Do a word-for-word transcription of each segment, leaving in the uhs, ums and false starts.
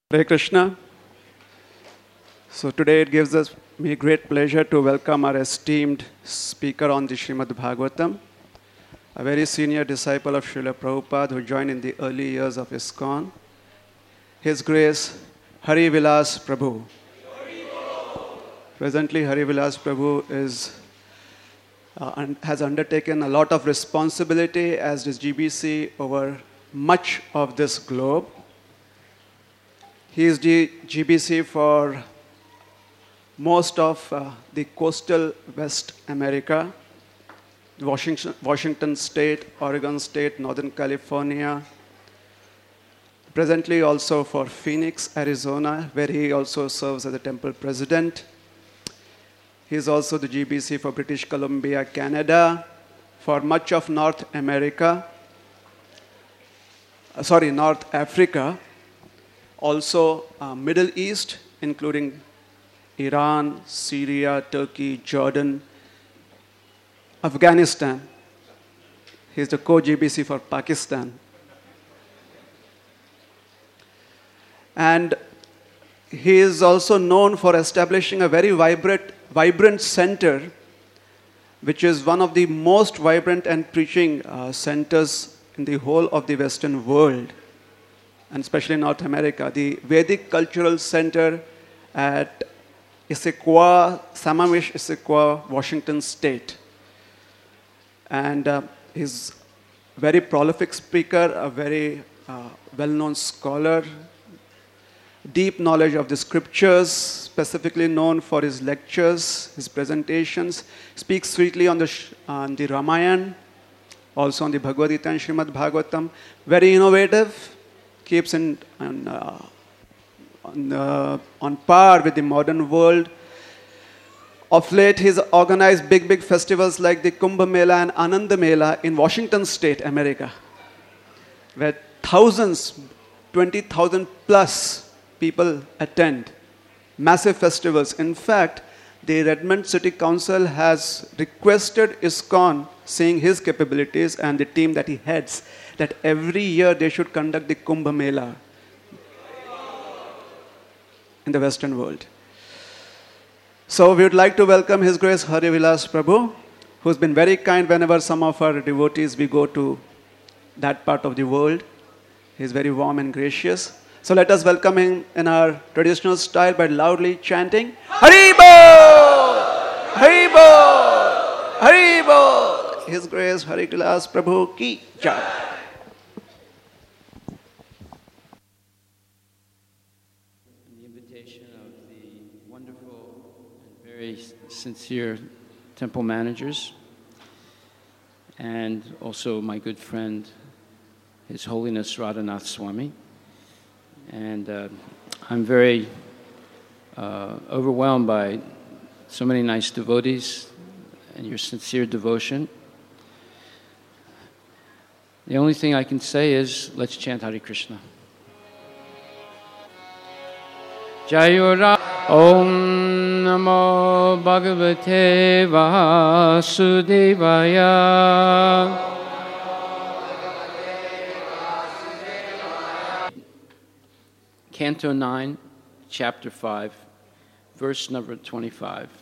Hare Krishna. So today it gives us me great pleasure to welcome our esteemed speaker on the Srimad Bhagavatam, a very senior disciple of Srila Prabhupada who joined in the early years of ISKCON. His Grace Hari Vilas Prabhu. Presently, Hari Vilas Prabhu is uh, un- has undertaken a lot of responsibility as this G B C over much of this globe. He is the G B C for most of uh, the coastal West America, Washington, Washington State, Oregon State, Northern California. Presently also for Phoenix, Arizona, where he also serves as the temple president. He is also the G B C for British Columbia, Canada, for much of North America, uh, sorry, North Africa, also uh, Middle East, including Iran, Syria, Turkey, Jordan, Afghanistan. He is the co-G B C for Pakistan. And he is also known for establishing a very vibrant, vibrant center, which is one of the most vibrant and preaching uh, centers in the whole of the Western world, and especially North America, the Vedic Cultural Center at Issaquah, Sammamish, Issaquah, Washington State. And uh, he's a very prolific speaker, a very uh, well-known scholar, deep knowledge of the scriptures, specifically known for his lectures, his presentations, speaks sweetly on the, on the Ramayana, also on the Bhagavad Gita and Srimad Bhagavatam. Very innovative, keeps in, on, uh, on, uh, on par with the modern world. Of late, he's organized big, big festivals like the Kumbh Mela and Anand Mela in Washington State, America, where thousands, twenty thousand plus people attend. Massive festivals. In fact, the Redmond City Council has requested ISKCON, seeing his capabilities and the team that he heads, that every year they should conduct the Kumbh Mela in the Western world. So we would like to welcome His Grace Hari Vilas Prabhu, who's been very kind whenever some of our devotees, we go to that part of the world. He's very warm and gracious. So let us welcome him in our traditional style by loudly chanting, Haribo! Haribo! Haribo! His Grace Hari Vilas Prabhu ki jai. The invitation of the wonderful and very sincere temple managers, and also my good friend, His Holiness Radhanath Swami. And uh, I'm very uh, overwhelmed by so many nice devotees and your sincere devotion. The only thing I can say is, let's chant Hare Krishna. Jayura Om Namo Bhagavate Vasudevaya. Canto nine, Chapter five, verse number twenty-five.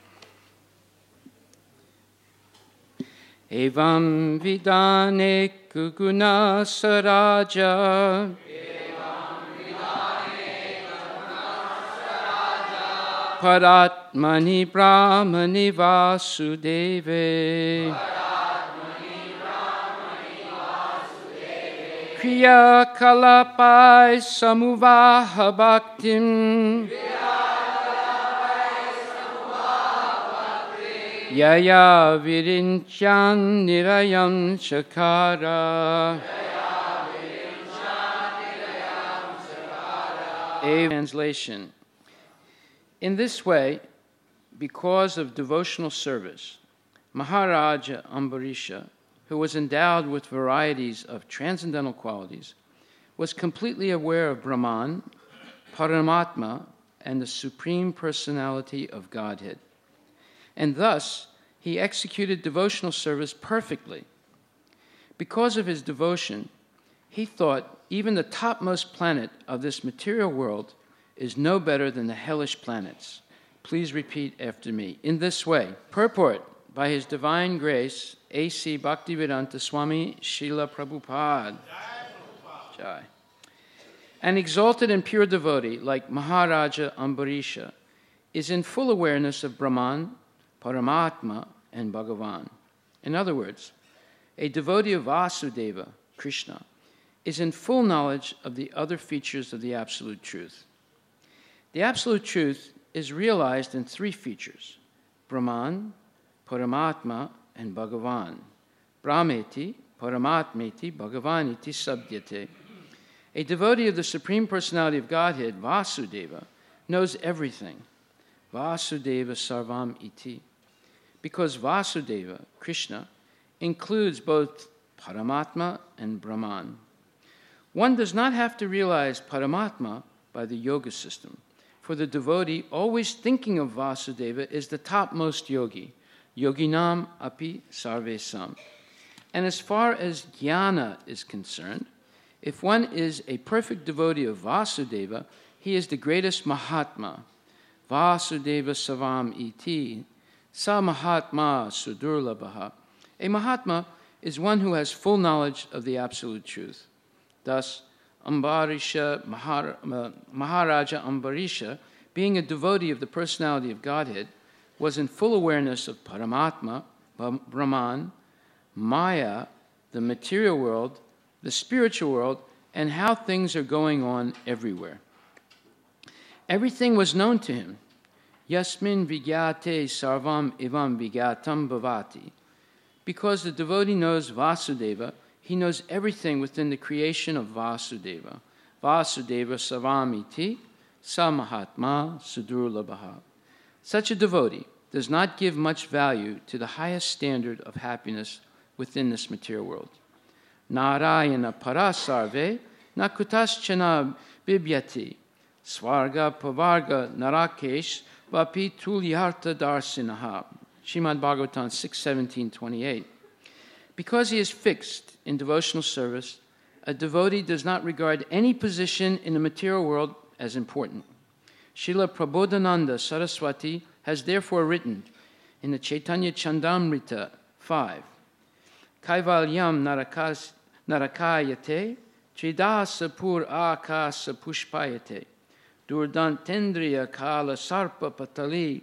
Evam vidane kuguna saraja. Paratmani brahmani vasudeve. Kriya kalapai samuvaha bhaktim. Yaya virinchan nirayam chakara. A translation. In this way, because of devotional service, Maharaja Ambarisha, who was endowed with varieties of transcendental qualities, was completely aware of Brahman, Paramatma, and the Supreme Personality of Godhead. And thus, he executed devotional service perfectly. Because of his devotion, he thought even the topmost planet of this material world is no better than the hellish planets. Please repeat after me. In this way, purport, by His divine grace, A C Bhaktivedanta Swami Srila Prabhupada, Jai. An exalted and pure devotee like Maharaja Ambarisha is in full awareness of Brahman, Paramatma, and Bhagavan. In other words, a devotee of Vasudeva, Krishna, is in full knowledge of the other features of the Absolute Truth. The Absolute Truth is realized in three features: Brahman, Paramatma, and Bhagavan. Brahmeti, Paramatmeti, Bhagavaniti sabdyate. A devotee of the Supreme Personality of Godhead, Vasudeva, knows everything. Vasudeva sarvam iti. Because Vasudeva, Krishna, includes both Paramatma and Brahman. One does not have to realize Paramatma by the yoga system, for the devotee always thinking of Vasudeva is the topmost yogi, yoginam api sarvesam. And as far as jnana is concerned, if one is a perfect devotee of Vasudeva, he is the greatest Mahatma. Vasudeva savam iti, sa Mahatma sudurlabhaha. A Mahatma is one who has full knowledge of the Absolute Truth. Thus, Ambarisha, Maharaja Ambarisha, being a devotee of the personality of Godhead, was in full awareness of Paramatma, Brahman, Maya, the material world, the spiritual world, and how things are going on everywhere. Everything was known to him. Yasmin vigyate sarvam evam vigyatam bhavati. Because the devotee knows Vasudeva, he knows everything within the creation of Vasudeva. Vasudeva savamiti samahatma sudurlabhaha. Such a devotee does not give much value to the highest standard of happiness within this material world. Narayana parasarve nakutaschana bibyati swarga pavarga narakesh vapi tulyarta darsinaha. Srimad Bhagavatam six seventeen twenty-eight. Because he is fixed in devotional service, a devotee does not regard any position in the material world as important. Srila Prabodhananda Saraswati has therefore written in the Chaitanya Chandamrita five, Kaivalyam narakas, narakayate, Tridasa pur akasa pushpayate, Durdantendriya kala sarpa patali,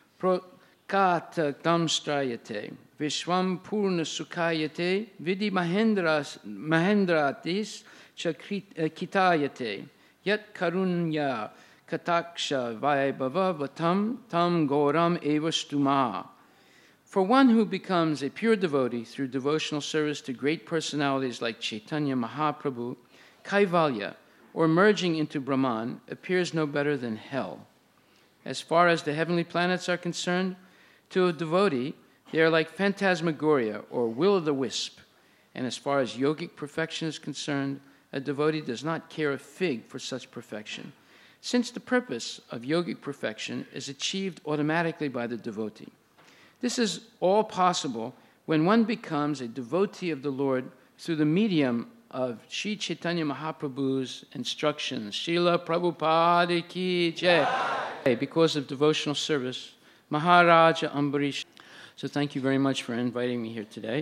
prokata damstrayate, Vishwam purna sukayate, Vidi mahendras, mahendratis chakitayate, Yat karunya kataksha vaibhava vatam tam goram evastuma. For one who becomes a pure devotee through devotional service to great personalities like Chaitanya Mahaprabhu, Kaivalya, or merging into Brahman, appears no better than hell. As far as the heavenly planets are concerned, to a devotee, they are like phantasmagoria or will-o'-the-wisp. And as far as yogic perfection is concerned, a devotee does not care a fig for such perfection, since the purpose of yogic perfection is achieved automatically by the devotee. This is all possible when one becomes a devotee of the Lord through the medium of Sri Chaitanya Mahaprabhu's instructions. Srila Prabhupada ki jai. Because of devotional service, Maharaja Ambarisha. So thank you very much for inviting me here today.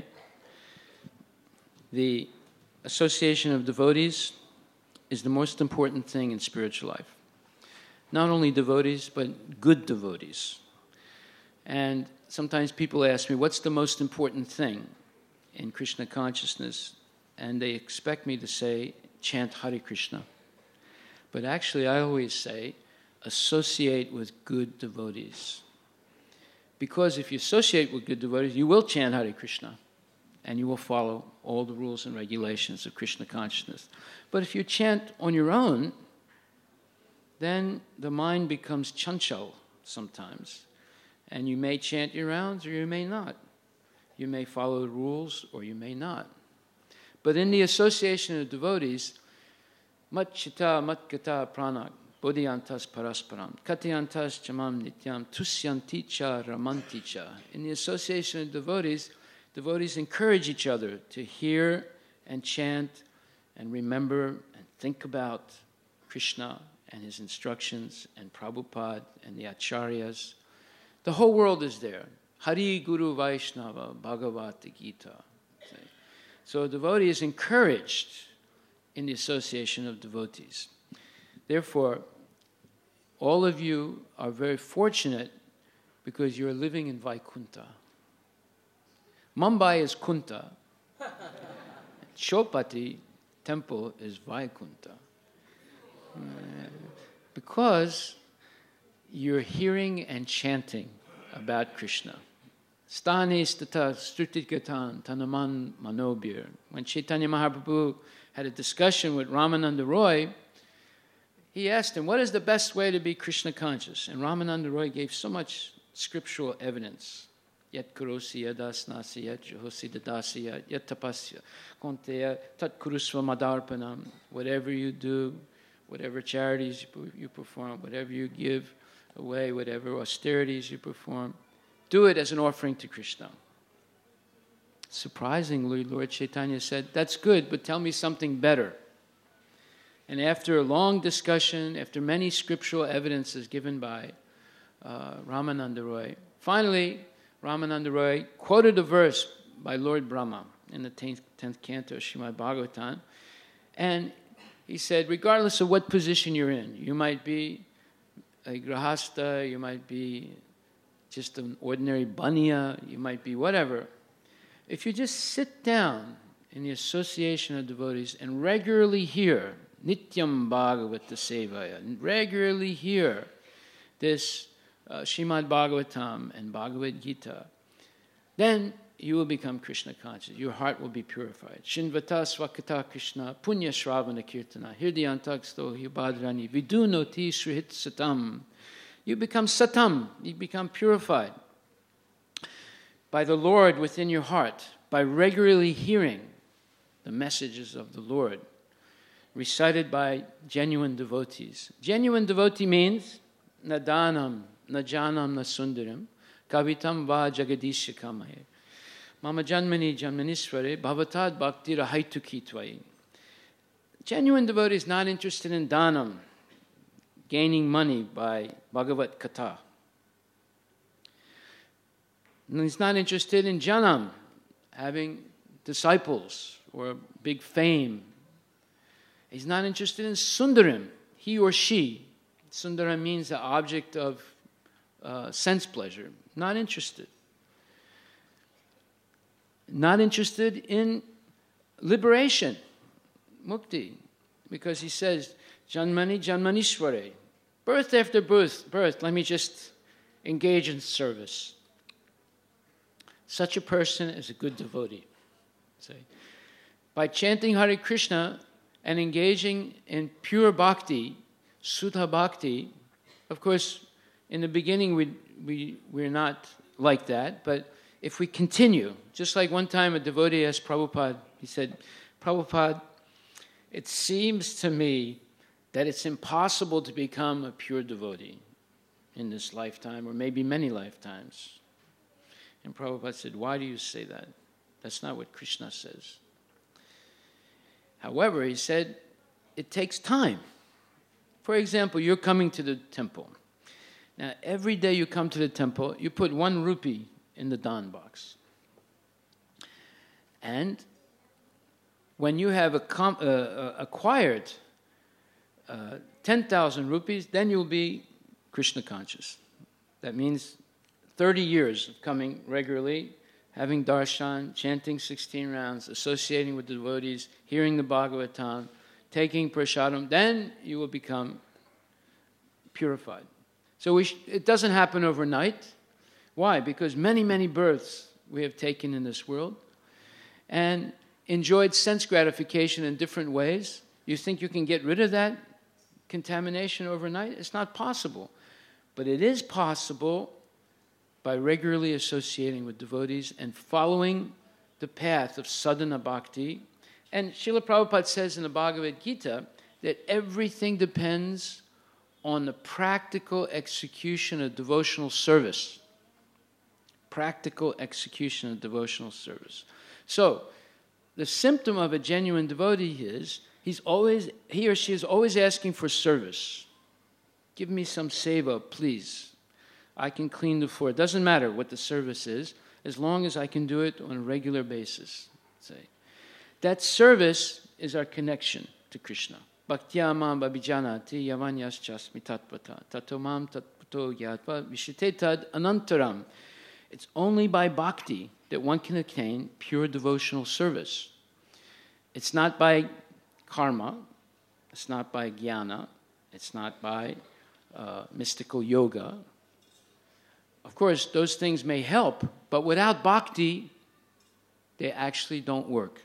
The association of devotees is the most important thing in spiritual life. Not only devotees, but good devotees. And sometimes people ask me, what's the most important thing in Krishna consciousness? And they expect me to say, chant Hare Krishna. But actually, I always say, associate with good devotees. Because if you associate with good devotees, you will chant Hare Krishna, and you will follow all the rules and regulations of Krishna consciousness. But if you chant on your own, then the mind becomes chanchal sometimes. And you may chant your rounds or you may not. You may follow the rules or you may not. But in the association of devotees, mat chitta mat gata pranak, bodhyantas parasparam, katyantas chamam nityam, tusyanticha ramanticha. In the association of devotees, devotees encourage each other to hear and chant and remember and think about Krishna and his instructions and Prabhupada and the Acharyas. The whole world is there. Hari Guru Vaishnava Bhagavata Gita. So a devotee is encouraged in the association of devotees. Therefore, all of you are very fortunate because you're living in Vaikunta. Mumbai is Kunta. Chopati temple is Vaikunta. Uh, because you're hearing and chanting about Krishna. Stani stata strutikatan tanaman manobir. When Chaitanya Mahaprabhu had a discussion with Ramananda Roy, he asked him, what is the best way to be Krishna conscious? And Ramananda Roy gave so much scriptural evidence. Yat kurosi yadasnasi yat juhosi dadasi yat yat tapasya konteya tat kurusva madarpanam. Whatever you do, whatever charities you perform, whatever you give away, whatever austerities you perform, do it as an offering to Krishna. Surprisingly, Lord Chaitanya said, that's good, but tell me something better. And after a long discussion, after many scriptural evidences given by uh, Ramananda Roy, finally, Ramananda Roy quoted a verse by Lord Brahma in the tenth, tenth canto of Srimad Bhagavatam, and he said, regardless of what position you're in, you might be a grahasta, you might be just an ordinary baniya, you might be whatever. If you just sit down in the association of devotees and regularly hear Nityam Bhagavata Sevaya, and regularly hear this uh, Srimad Bhagavatam and Bhagavad Gita, then you will become Krishna conscious. Your heart will be purified. Shinvata Swakata Krishna Punya Shravana Kirtana Hirdyantaksto Hibhadrani Vidunoti Srihit Satam. You become satam, you become purified by the Lord within your heart, by regularly hearing the messages of the Lord recited by genuine devotees. Genuine devotee means nadanam, najanam, nasundaram, kavitam va jagadisha kamaye. Mama janmani janmanisvare bhavatad bhakti rahaitu kitvayi. Genuine devotee is not interested in dhanam, gaining money by Bhagavat Katha. And he's not interested in janam, having disciples or big fame. He's not interested in sundaram, he or she. Sundaram means the object of uh, sense pleasure. Not interested. Not interested in liberation, mukti, because he says, Janmani Janmanishware, birth after birth, birth, let me just engage in service. Such a person is a good devotee. Say, by chanting Hare Krishna and engaging in pure bhakti, Sudha bhakti, of course, in the beginning we, we, we're not like that, but if we continue, just like one time a devotee asked Prabhupada, he said, Prabhupada, it seems to me that it's impossible to become a pure devotee in this lifetime, or maybe many lifetimes. And Prabhupada said, why do you say that? That's not what Krishna says. However, he said, it takes time. For example, you're coming to the temple. Now, every day you come to the temple, you put one rupee in the dan box. And when you have a com- uh, uh, acquired uh, ten thousand rupees, then you'll be Krishna conscious. That means thirty years of coming regularly, having darshan, chanting sixteen rounds, associating with the devotees, hearing the Bhagavatam, taking prasadam, then you will become purified. So we sh- it doesn't happen overnight. Why? Because many, many births we have taken in this world and enjoyed sense gratification in different ways. You think you can get rid of that contamination overnight? It's not possible. But it is possible by regularly associating with devotees and following the path of sadhana bhakti. And Srila Prabhupada says in the Bhagavad Gita that everything depends on the practical execution of devotional service. Practical execution of devotional service. So, the symptom of a genuine devotee is he's always, he or she is always asking for service. Give me some seva, please. I can clean the floor. It doesn't matter what the service is, as long as I can do it on a regular basis. Say. That service is our connection to Krishna. Bhaktya mam abhijanati yavanyaschasmi tatpata tatomam tatpato gyatva vishite tad anantaram. It's only by bhakti that one can attain pure devotional service. It's not by karma, it's not by jnana, it's not by uh, mystical yoga. Of course, those things may help, but without bhakti, they actually don't work.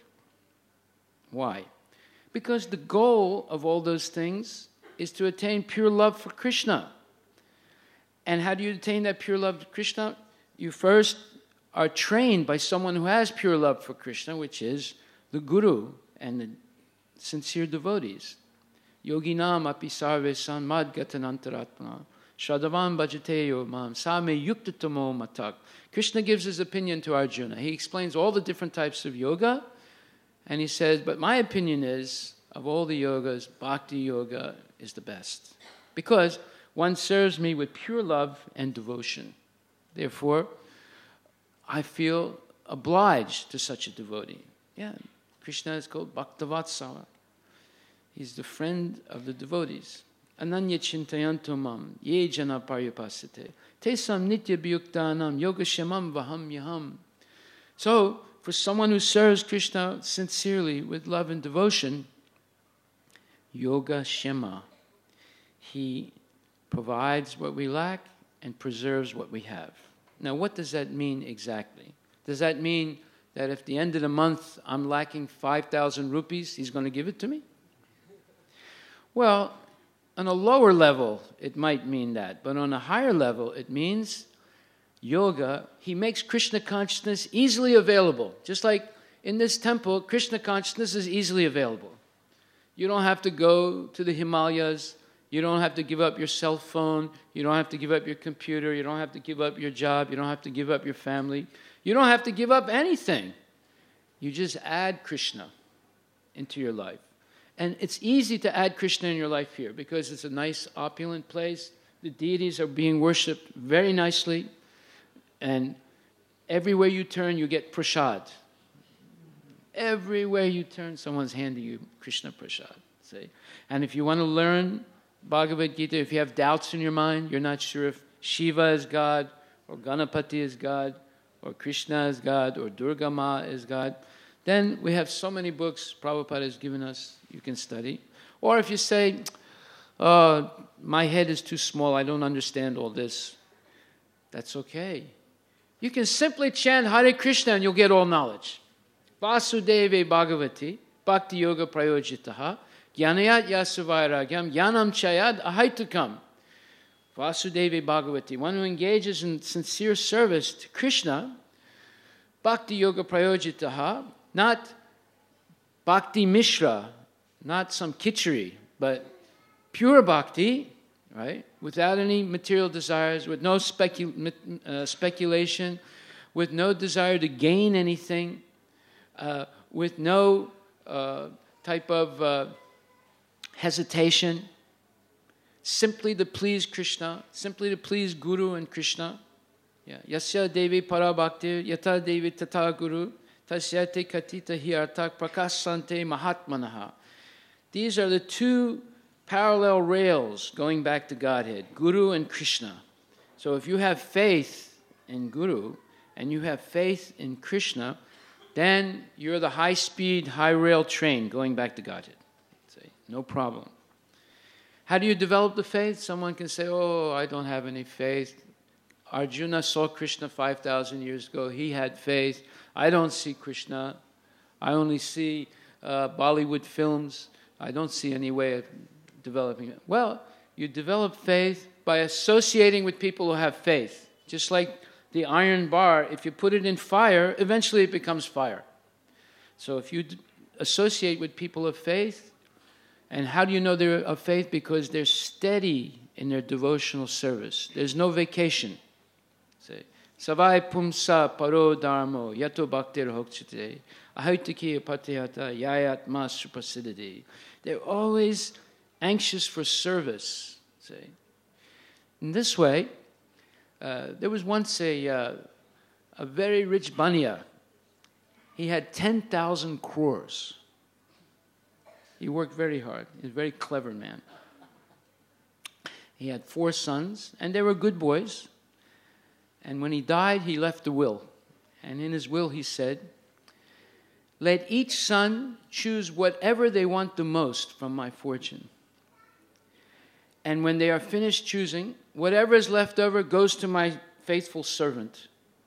Why? Because the goal of all those things is to attain pure love for Krishna. And how do you attain that pure love for Krishna? You first are trained by someone who has pure love for Krishna, which is the Guru and the sincere devotees. Yoginam api sarve sanmad gatanantaratma Shadavan bhajateyo mam same yuktatamo matak. Krishna gives his opinion to Arjuna. He explains all the different types of yoga, and he says, but my opinion is, of all the yogas, bhakti yoga is the best. Because one serves me with pure love and devotion. Therefore, I feel obliged to such a devotee. Yeah, Krishna is called Bhaktavatsala. He's the friend of the devotees. Ananya chintayanto mam, ye jana paryapasate, tesam nitya bhyuktanam, yogashemam vaham yaham. So, for someone who serves Krishna sincerely with love and devotion, yoga shema, he provides what we lack and preserves what we have. Now, what does that mean exactly? Does that mean that if at the end of the month I'm lacking five thousand rupees, he's going to give it to me? Well, on a lower level, it might mean that. But on a higher level, it means yoga, he makes Krishna consciousness easily available. Just like in this temple, Krishna consciousness is easily available. You don't have to go to the Himalayas. You don't have to give up your cell phone. You don't have to give up your computer. You don't have to give up your job. You don't have to give up your family. You don't have to give up anything. You just add Krishna into your life. And it's easy to add Krishna in your life here because it's a nice, opulent place. The deities are being worshipped very nicely. And everywhere you turn, you get prasad. Everywhere you turn, someone's handing you Krishna prasad. See? And if you want to learn Bhagavad Gita, if you have doubts in your mind, you're not sure if Shiva is God, or Ganapati is God, or Krishna is God, or Durga Ma is God, then we have so many books Prabhupada has given us you can study. Or if you say, oh, my head is too small, I don't understand all this, that's okay. You can simply chant Hare Krishna and you'll get all knowledge. Vasudeve Bhagavati, Bhakti Yoga Prayojitaha, Jnanayat Yasavairagyam, Jnanam Chayad Ahaitukam. Vasudeve Bhagavati, one who engages in sincere service to Krishna, Bhakti Yoga Prayojitaha, not Bhakti Mishra, not some kitchery, but pure bhakti, right? Without any material desires, with no specu- uh, speculation, with no desire to gain anything, uh, with no uh, type of uh, hesitation, simply to please Krishna, simply to please Guru and Krishna. Yeah. Yasya Devi Parabhakti, Yata Devi Tata Guru, Tasyate Katita Hiartak Prakasante Mahatmanaha. These are the two parallel rails going back to Godhead, Guru and Krishna. So if you have faith in Guru and you have faith in Krishna, then you're the high-speed, high-rail train going back to Godhead. Say, no problem. How do you develop the faith? Someone can say, oh, I don't have any faith. Arjuna saw Krishna five thousand years ago. He had faith. I don't see Krishna. I only see uh, Bollywood films. I don't see any way of developing it. Well, you develop faith by associating with people who have faith. Just like the iron bar, if you put it in fire, eventually it becomes fire. So if you d- associate with people of faith, and how do you know they're of faith? Because they're steady in their devotional service. There's no vacation. Say, Savai pumsa paro dharmo yato bhaktir hokchite ahaitiki patihata yayat mas suprasididi. They're always anxious for service. See? In this way, uh, there was once a, uh, a very rich banya. He had ten thousand crores. He worked very hard. He's a very clever man. He had four sons, and they were good boys. And when he died, he left a will. And in his will, he said, let each son choose whatever they want the most from my fortune. And when they are finished choosing, whatever is left over goes to my faithful servant.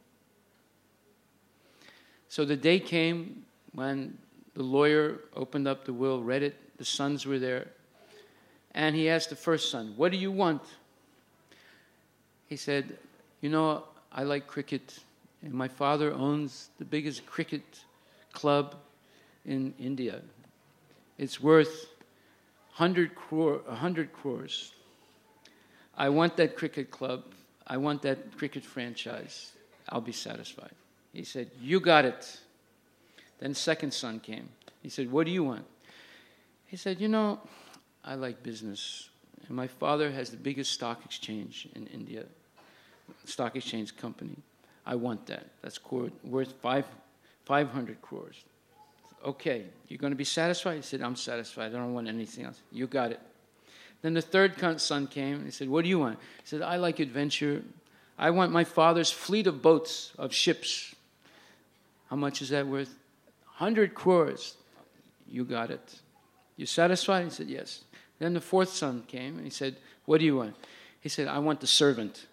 So the day came when the lawyer opened up the will, read it, the sons were there, and he asked the first son, what do you want? He said, you know, I like cricket, and my father owns the biggest cricket club in India. It's worth one hundred crore, one hundred crores. I want that cricket club. I want that cricket franchise. I'll be satisfied. He said, you got it. Then second son came. He said, what do you want? He said, you know, I like business. And my father has the biggest stock exchange in India, stock exchange company. I want that. That's worth five, 500 crores. Okay, you're going to be satisfied? He said, I'm satisfied. I don't want anything else. You got it. Then the third son came and he said, what do you want? He said, I like adventure. I want my father's fleet of boats, of ships. How much is that worth? one hundred crores. You got it. You satisfied? He said, yes. Then the fourth son came and he said, what do you want? He said, I want the servant.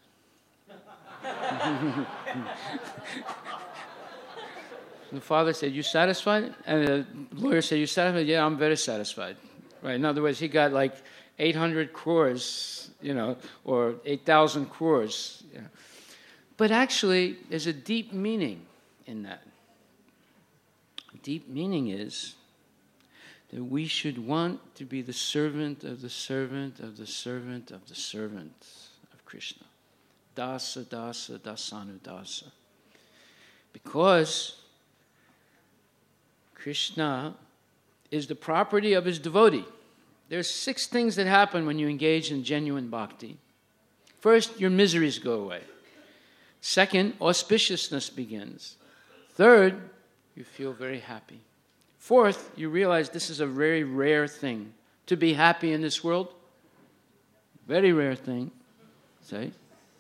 The father said, you satisfied? And the lawyer said, you satisfied? Yeah, I'm very satisfied. Right. In other words, he got like eight hundred crores, you know, or eight thousand crores. You know. But actually, there's a deep meaning in that. Deep meaning is that we should want to be the servant of the servant of the servant of the servant of Krishna. Dasa, dasa, dasanu, dasa. Because Krishna is the property of his devotee. There's six things that happen when you engage in genuine bhakti. First, your miseries go away. Second, auspiciousness begins. Third, you feel very happy. Fourth, you realize this is a very rare thing. To be happy in this world, very rare thing. Say.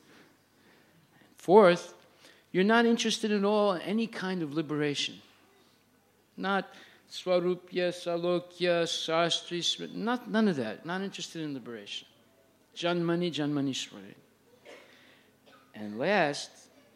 Fourth, you're not interested at all in any kind of liberation. Not swarupya, salokya, sastri, not, none of that. Not interested in liberation. Janmani, janmani swari. And last,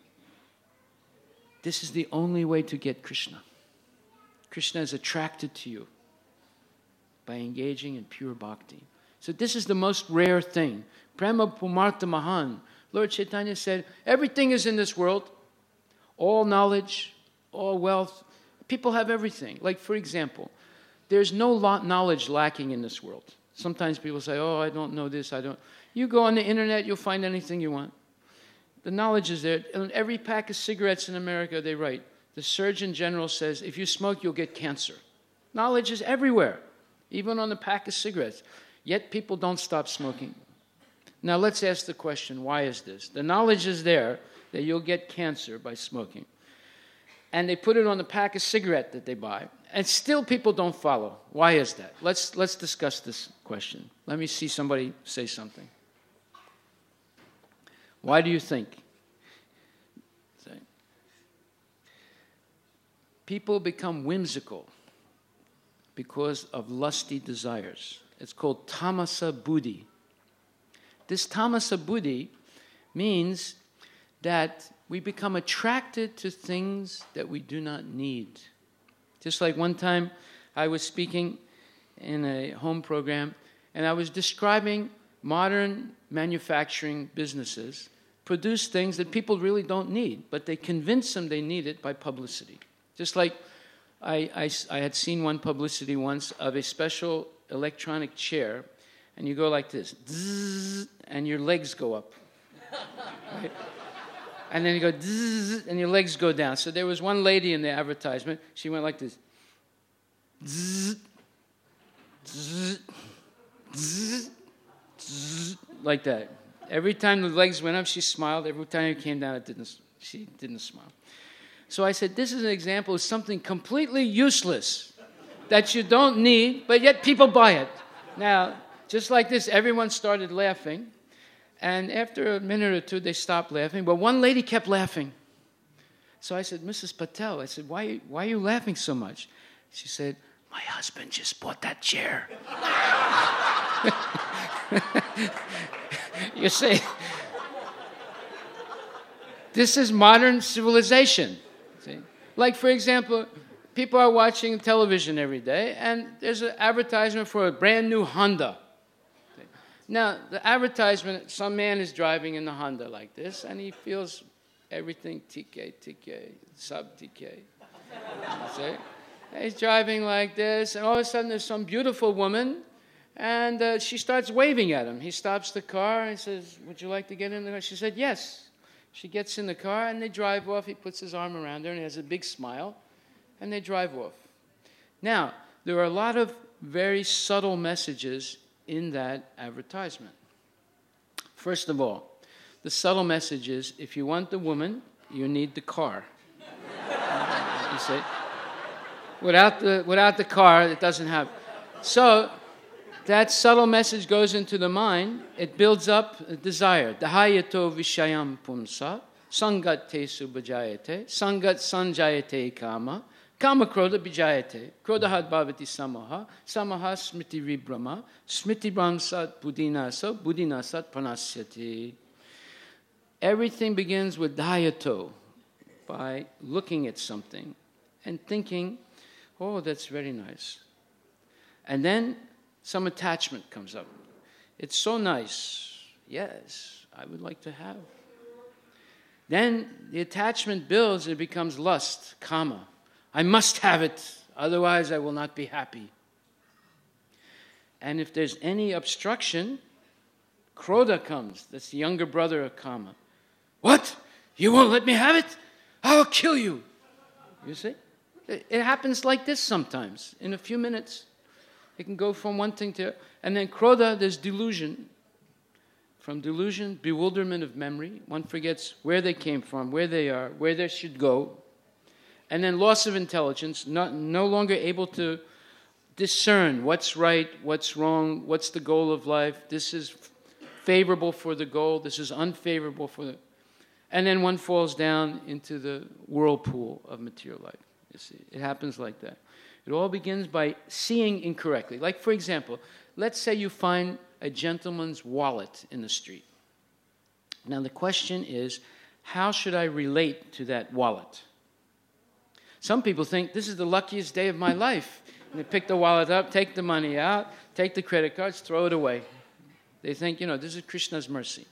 this is the only way to get Krishna. Krishna is attracted to you by engaging in pure bhakti. So this is the most rare thing. Prema Pumartha Mahan. Lord Chaitanya said, everything is in this world. All knowledge, all wealth. People have everything. Like, for example, there's no knowledge lacking in this world. Sometimes people say, oh, I don't know this, I don't. You go on the internet, you'll find anything you want. The knowledge is there. On every pack of cigarettes in America, they write, the Surgeon General says, if you smoke, you'll get cancer. Knowledge is everywhere, even on the pack of cigarettes. Yet people don't stop smoking. Now let's ask the question, why is this? The knowledge is there that you'll get cancer by smoking. And they put it on the pack of cigarette that they buy, and still people don't follow. Why is that? Let's, let's discuss this question. Let me see somebody say something. Why do you think? People become whimsical because of lusty desires. It's called tamasa buddhi. This tamasa buddhi means that we become attracted to things that we do not need. Just like one time I was speaking in a home program and I was describing modern manufacturing businesses produce things that people really don't need, but they convince them they need it by publicity. Just like I, I, I had seen one publicity once of a special electronic chair, and you go like this, zzz, and your legs go up. Right? And then you go, zzz, and your legs go down. So there was one lady in the advertisement. She went like this. Zzz, zzz, zzz, zzz, like that. Every time the legs went up, she smiled. Every time it came down, it didn't. She didn't smile. So I said, this is an example of something completely useless that you don't need, but yet people buy it. Now, just like this, everyone started laughing. And after a minute or two, they stopped laughing. But one lady kept laughing. So I said, Missus Patel, I said, why, why are you laughing so much? She said, my husband just bought that chair. You see, this is modern civilization. See? Like, for example, people are watching television every day, and there's an advertisement for a brand new Honda. See? Now, the advertisement, some man is driving in the Honda like this, and he feels everything T K, T K, sub-T K. See? He's driving like this, and all of a sudden there's some beautiful woman, and uh, she starts waving at him. He stops the car and says, would you like to get in the car? She said, yes. She gets in the car, and they drive off. He puts his arm around her, and he has a big smile, and they drive off. Now, there are a lot of very subtle messages in that advertisement. First of all, the subtle message is, if you want the woman, you need the car. You see? Without the, without the car, it doesn't happen. So, that subtle message goes into the mind. It builds up a desire. Dahayato vishayam pumsa, sangat te subhajayate, sangat sanjayate kama, kama krodha bijayate, krodhahat bhavati samaha, samaha smriti vibrama, smriti brahmsat buddhinasa, buddhinasat panasyati. Everything begins with dahayato, by looking at something and thinking, oh, that's very nice. And then some attachment comes up. It's so nice. Yes, I would like to have. Then the attachment builds, it becomes lust, kama. I must have it, otherwise I will not be happy. And if there's any obstruction, krodha comes. That's the younger brother of kama. What? You won't let me have it? I will kill you. You see? It happens like this sometimes, in a few minutes. It can go from one thing to... And then krodha, there's delusion. From delusion, bewilderment of memory. One forgets where they came from, where they are, where they should go. And then loss of intelligence, not, no longer able to discern what's right, what's wrong, what's the goal of life. This is favorable for the goal, this is unfavorable for the... And then one falls down into the whirlpool of material life. You see, it happens like that. It all begins by seeing incorrectly. Like, for example, let's say you find a gentleman's wallet in the street. Now, the question is, how should I relate to that wallet? Some people think, this is the luckiest day of my life. And they pick the wallet up, take the money out, take the credit cards, throw it away. They think, you know, this is Krishna's mercy.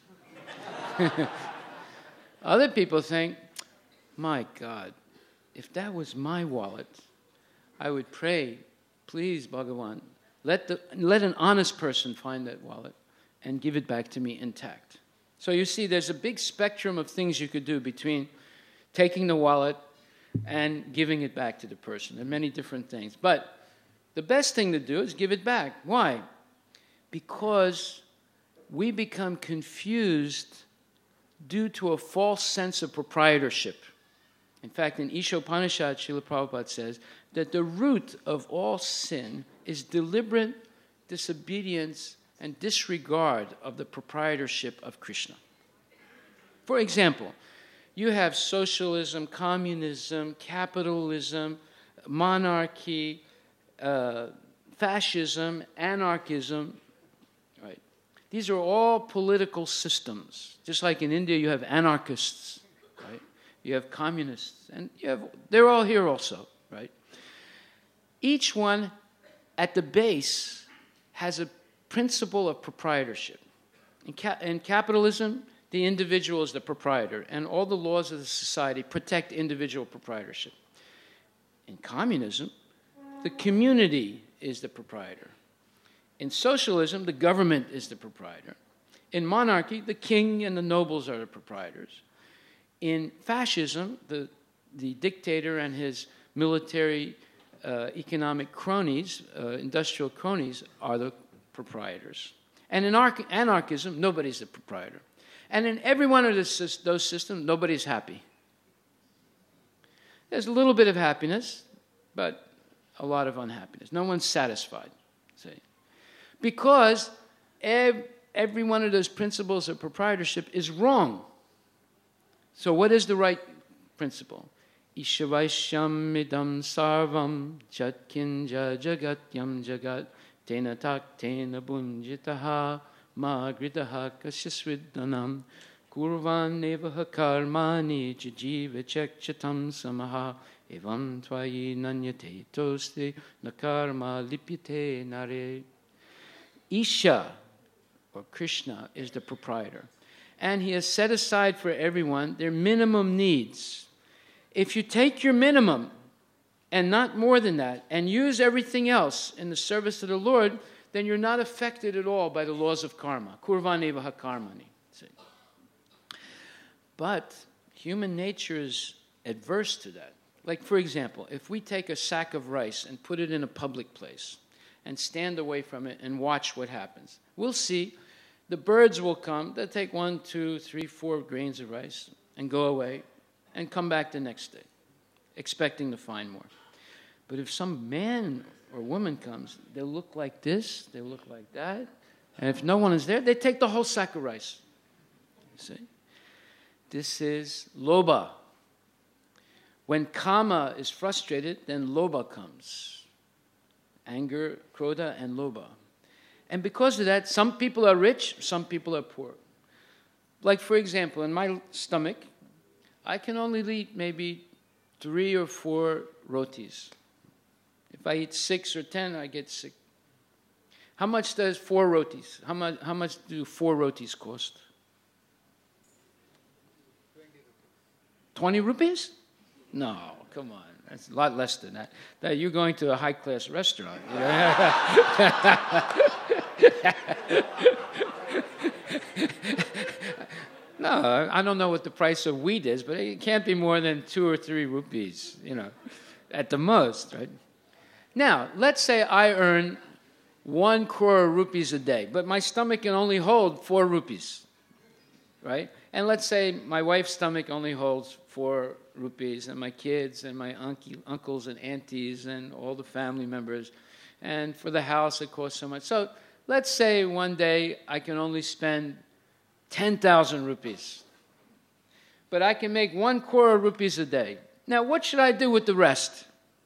Other people think, my God, if that was my wallet, I would pray, please, Bhagavan, let, the, let an honest person find that wallet and give it back to me intact. So you see, there's a big spectrum of things you could do between taking the wallet and giving it back to the person. There are many different things. But the best thing to do is give it back. Why? Because we become confused due to a false sense of proprietorship. In fact, in Ishopanishad, Srila Prabhupada says that the root of all sin is deliberate disobedience and disregard of the proprietorship of Krishna. For example, you have socialism, communism, capitalism, monarchy, uh, fascism, anarchism, right? These are all political systems. Just like in India, you have anarchists, right? You have communists, and you have, they're all here also, right? Each one, at the base, has a principle of proprietorship. In, ca- in capitalism, the individual is the proprietor, and all the laws of the society protect individual proprietorship. In communism, the community is the proprietor. In socialism, the government is the proprietor. In monarchy, the king and the nobles are the proprietors. In fascism, the, the dictator and his military uh, economic cronies, uh, industrial cronies, are the proprietors. And in arch- anarchism, nobody's the proprietor. And in every one of this, those systems, nobody's happy. There's a little bit of happiness, but a lot of unhappiness. No one's satisfied, see. Because ev- every one of those principles of proprietorship is wrong. So what is the right principle? Ishavaishyam idam sarvam chatkinja jagatyam jagat tena tak tena bunjitaha ma gridaha kasyasviddanam kurvan nevaha karmani jijiva chekchatam samaha evam tvayi nanyate toste nakarma lipyate nare. Isha, or Krishna, is the proprietor. And he has set aside for everyone their minimum needs. If you take your minimum and not more than that and use everything else in the service of the Lord, then you're not affected at all by the laws of karma. Kurvaneva karmani. But human nature is adverse to that. Like, for example, if we take a sack of rice and put it in a public place and stand away from it and watch what happens, we'll see the birds will come. They'll take one, two, three, four grains of rice and go away and come back the next day, expecting to find more. But if some man or woman comes, they'll look like this, they'll look like that, and if no one is there, they take the whole sack of rice. You see? This is lobha. When kama is frustrated, then lobha comes. Anger, krodha, and lobha. And because of that, some people are rich, some people are poor. Like, for example, in my stomach, I can only eat maybe three or four rotis. If I eat six or ten, I get sick. How much does four rotis? How much, how much do four rotis cost? twenty rupees? No, come on. That's a lot less than that. That you're going to a high-class restaurant. You know? No, I don't know what the price of wheat is, but it can't be more than two or three rupees, you know, at the most, right? Now, let's say I earn one crore rupees a day, but my stomach can only hold four rupees, right? And let's say my wife's stomach only holds four rupees, and my kids and my uncle, uncles and aunties and all the family members, and for the house it costs so much. So let's say one day I can only spend ten thousand rupees, but I can make one crore rupees a day. Now, what should I do with the rest?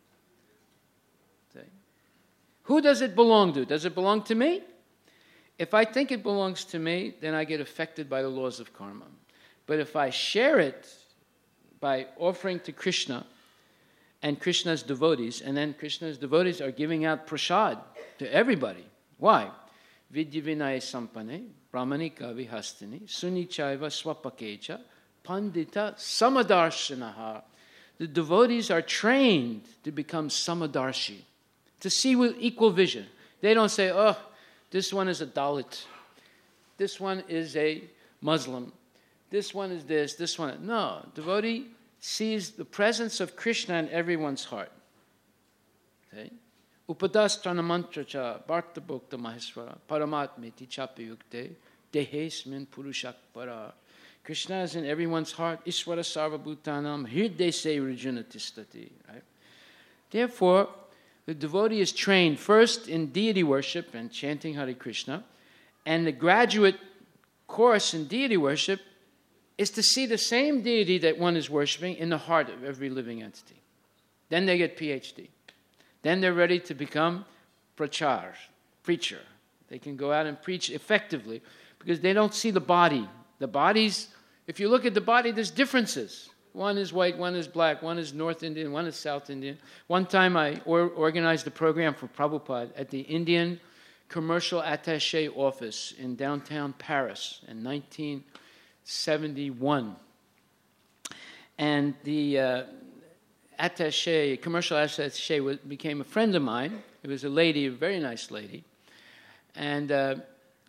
Who does it belong to? Does it belong to me? If I think it belongs to me, then I get affected by the laws of karma. But if I share it by offering to Krishna and Krishna's devotees, and then Krishna's devotees are giving out prasad to everybody. Why? Vidya vinaya sampane, brahmanika vihastini, sunichaiva swapakecha, pandita samadarshanaha. The devotees are trained to become samadarshi, to see with equal vision. They don't say, oh, this one is a Dalit, this one is a Muslim, this one is this, this one. No, devotee sees the presence of Krishna in everyone's heart. Okay? Upadasthana mantra cha bharta bhokta maheswara paramatmeti chapayukte dehesmin purushak para. Krishna is in everyone's heart. Ishvara sarvabhutanam hirdese rajuna tistati. Right? Therefore, the devotee is trained first in deity worship and chanting Hare Krishna, and the graduate course in deity worship is to see the same deity that one is worshiping in the heart of every living entity. Then they get P H D. Then they're ready to become prachar, preacher. They can go out and preach effectively because they don't see the body. The bodies, if you look at the body, there's differences. One is white, one is black, one is North Indian, one is South Indian. One time I or- organized a program for Prabhupada at the Indian Commercial Attaché Office in downtown Paris in nineteen seventy-one. And the uh, attaché, commercial attaché, was, became a friend of mine. It was a lady, a very nice lady. And uh,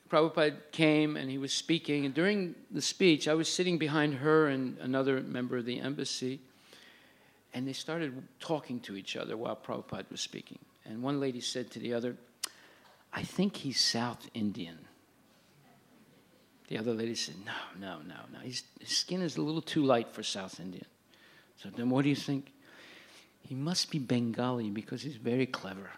Prabhupada came and he was speaking, and during the speech, I was sitting behind her and another member of the embassy, and they started talking to each other while Prabhupada was speaking. And one lady said to the other, "I think he's South Indian." The other lady said, "No, no, no, no. He's, his skin is a little too light for South Indian." So then what do you think? "He must be Bengali because he's very clever."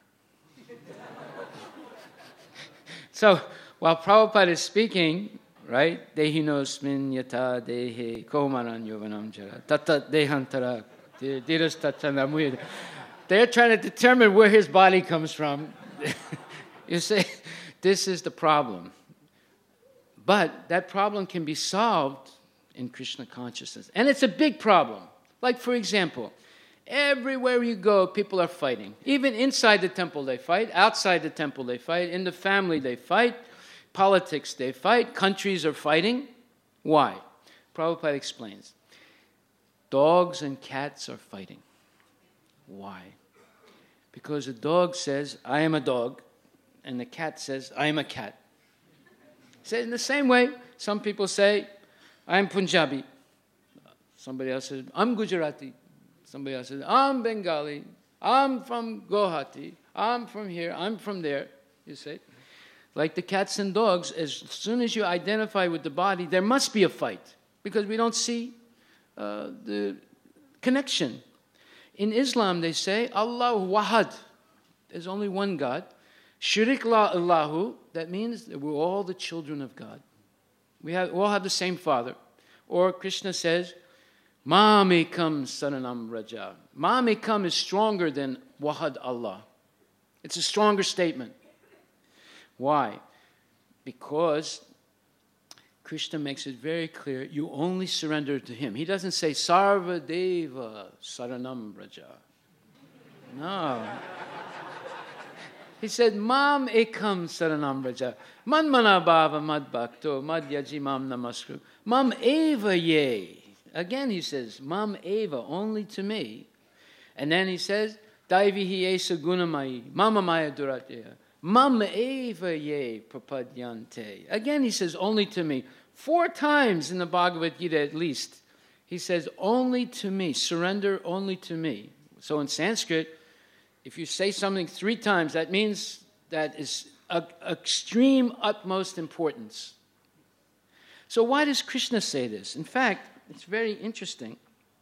So while Prabhupada is speaking, right? Dehinosmin yata dehe komaran yovanam jara tata dehantara diras tatanamuya. They're trying to determine where his body comes from. You say, this is the problem. But that problem can be solved in Krishna consciousness. And it's a big problem. Like, for example, everywhere you go, people are fighting. Even inside the temple they fight. Outside the temple they fight. In the family they fight. Politics they fight. Countries are fighting. Why? Prabhupada explains. Dogs and cats are fighting. Why? Because the dog says, "I am a dog," and the cat says, "I am a cat." So in the same way, some people say, "I'm Punjabi." Somebody else says, "I'm Gujarati." Somebody else says, "I'm Bengali. I'm from Guwahati. I'm from here. I'm from there." You see? Like the cats and dogs, as soon as you identify with the body, there must be a fight because we don't see uh, the connection. In Islam, they say, Allahu Wahad. There's only one God. Shirik la Allahu, that means that we're all the children of God. We have, all have the same father. Or Krishna says, Ma mekam saranam raja. Ma mekam is stronger than Wahad Allah. It's a stronger statement. Why? Because Krishna makes it very clear, you only surrender to him. He doesn't say, Sarva Deva Saranam Raja. No. He said, Mam Ekam Saranam Raja. Man Manabhava Mad Bhakto Mad Yaji Mam Namaskru. Mam Eva Ye. Again he says, Mam Eva, only to me. And then he says, Daivihi Esa Gunamai, Mama Maya Duratya. Mam eva ye prapadyante. Again, he says, only to me. Four times in the Bhagavad Gita at least, he says, only to me. Surrender only to me. So in Sanskrit, if you say something three times, that means that is of extreme utmost importance. So why does Krishna say this? In fact, it's very interesting.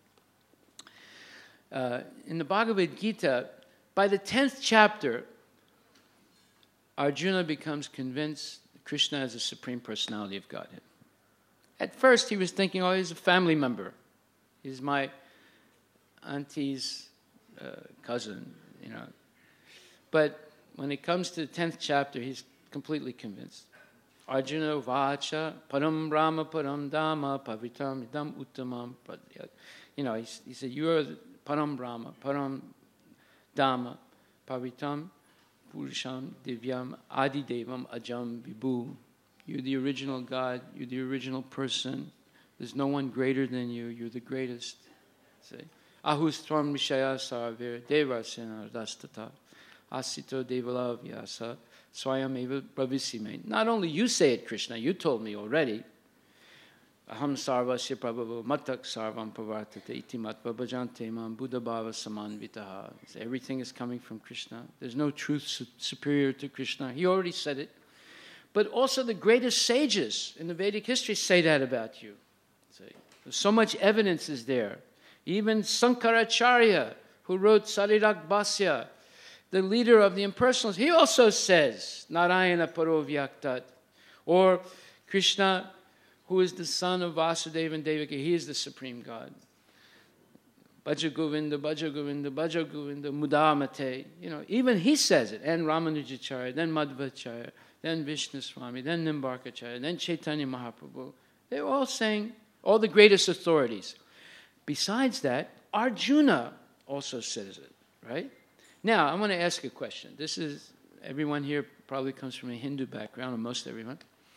Uh, in the Bhagavad Gita, by the tenth chapter, Arjuna becomes convinced Krishna is the Supreme Personality of Godhead. At first, he was thinking, oh, he's a family member. He's my auntie's uh, cousin, you know. But when it comes to the tenth chapter, he's completely convinced. Arjuna vacha param brahma param dhamma pavitam idam uttamam. You know, he, he said, you are the param brahma, param dhamma, pavitam Purusham Divyam Adi Devam Ajam Vibhu. You're the original God. You're the original person. There's no one greater than you. You're the greatest. Say, Ahus Tvam Mishaya Sarvir Deva Sena Dastata Asito Devalav Yasa Swayam Eva Pravisime. Not only you say it, Krishna, you told me already. Aham sarvasya prabhavo matak sarvam pavartate iti matva bhajante mam buddha bhava samanvitaha. Everything is coming from Krishna. There's no truth su- superior to Krishna. He already said it. But also the greatest sages in the Vedic history say that about you. See, so much evidence is there. Even Sankaracharya, who wrote Sarirak Bhasya, the leader of the impersonalists, he also says, Narayana Parovyaktad. Or Krishna, who is the son of Vasudeva and Devaki, he is the supreme God. Bhaja Govinda, Bhaja Govinda, Bhaja Govinda, Mudamate. You know, even he says it. And Ramanujacharya, then Madhvacharya, then Vishnu Swami, then Nimbarkacharya, then Chaitanya Mahaprabhu. They're all saying, all the greatest authorities. Besides that, Arjuna also says it, right? Now, I want to ask a question. This is, everyone here probably comes from a Hindu background, or most everyone.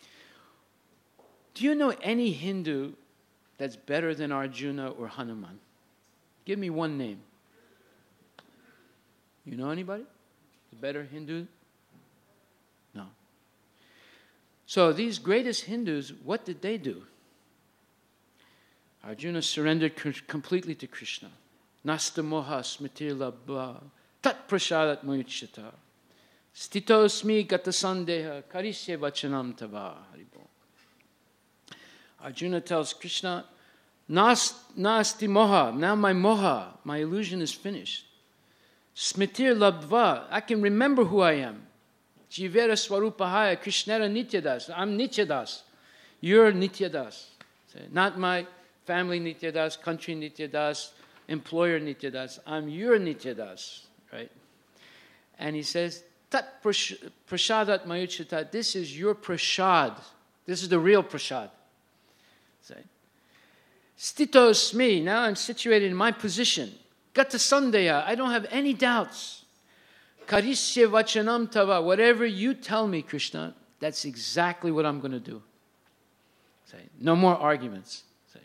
Do you know any Hindu that's better than Arjuna or Hanuman? Give me one name. You know anybody? A better Hindu? No. So these greatest Hindus, what did they do? Arjuna surrendered completely to Krishna. Nasta moha smritir labha tat prasadat moyuchyata stitosmi gata sandeha karisye vachanam tava. Arjuna tells Krishna, Nas, nasti moha, now my moha, my illusion is finished. Smritir labdva, I can remember who I am. Jivera swarupahaya, Krishnera nityadas, I'm nityadas. You're nityadas. Not my family nityadas, country nityadas, employer nityadas. I'm your nityadas, right? And he says, Tat prasadat mayuchita, this is your prasad. This is the real prasad. Say, Stitos me, now I'm situated in my position. Gata sandeya, I don't have any doubts. Karisya vachanam tava, whatever you tell me, Krishna, that's exactly what I'm going to do. Say, no more arguments. Say.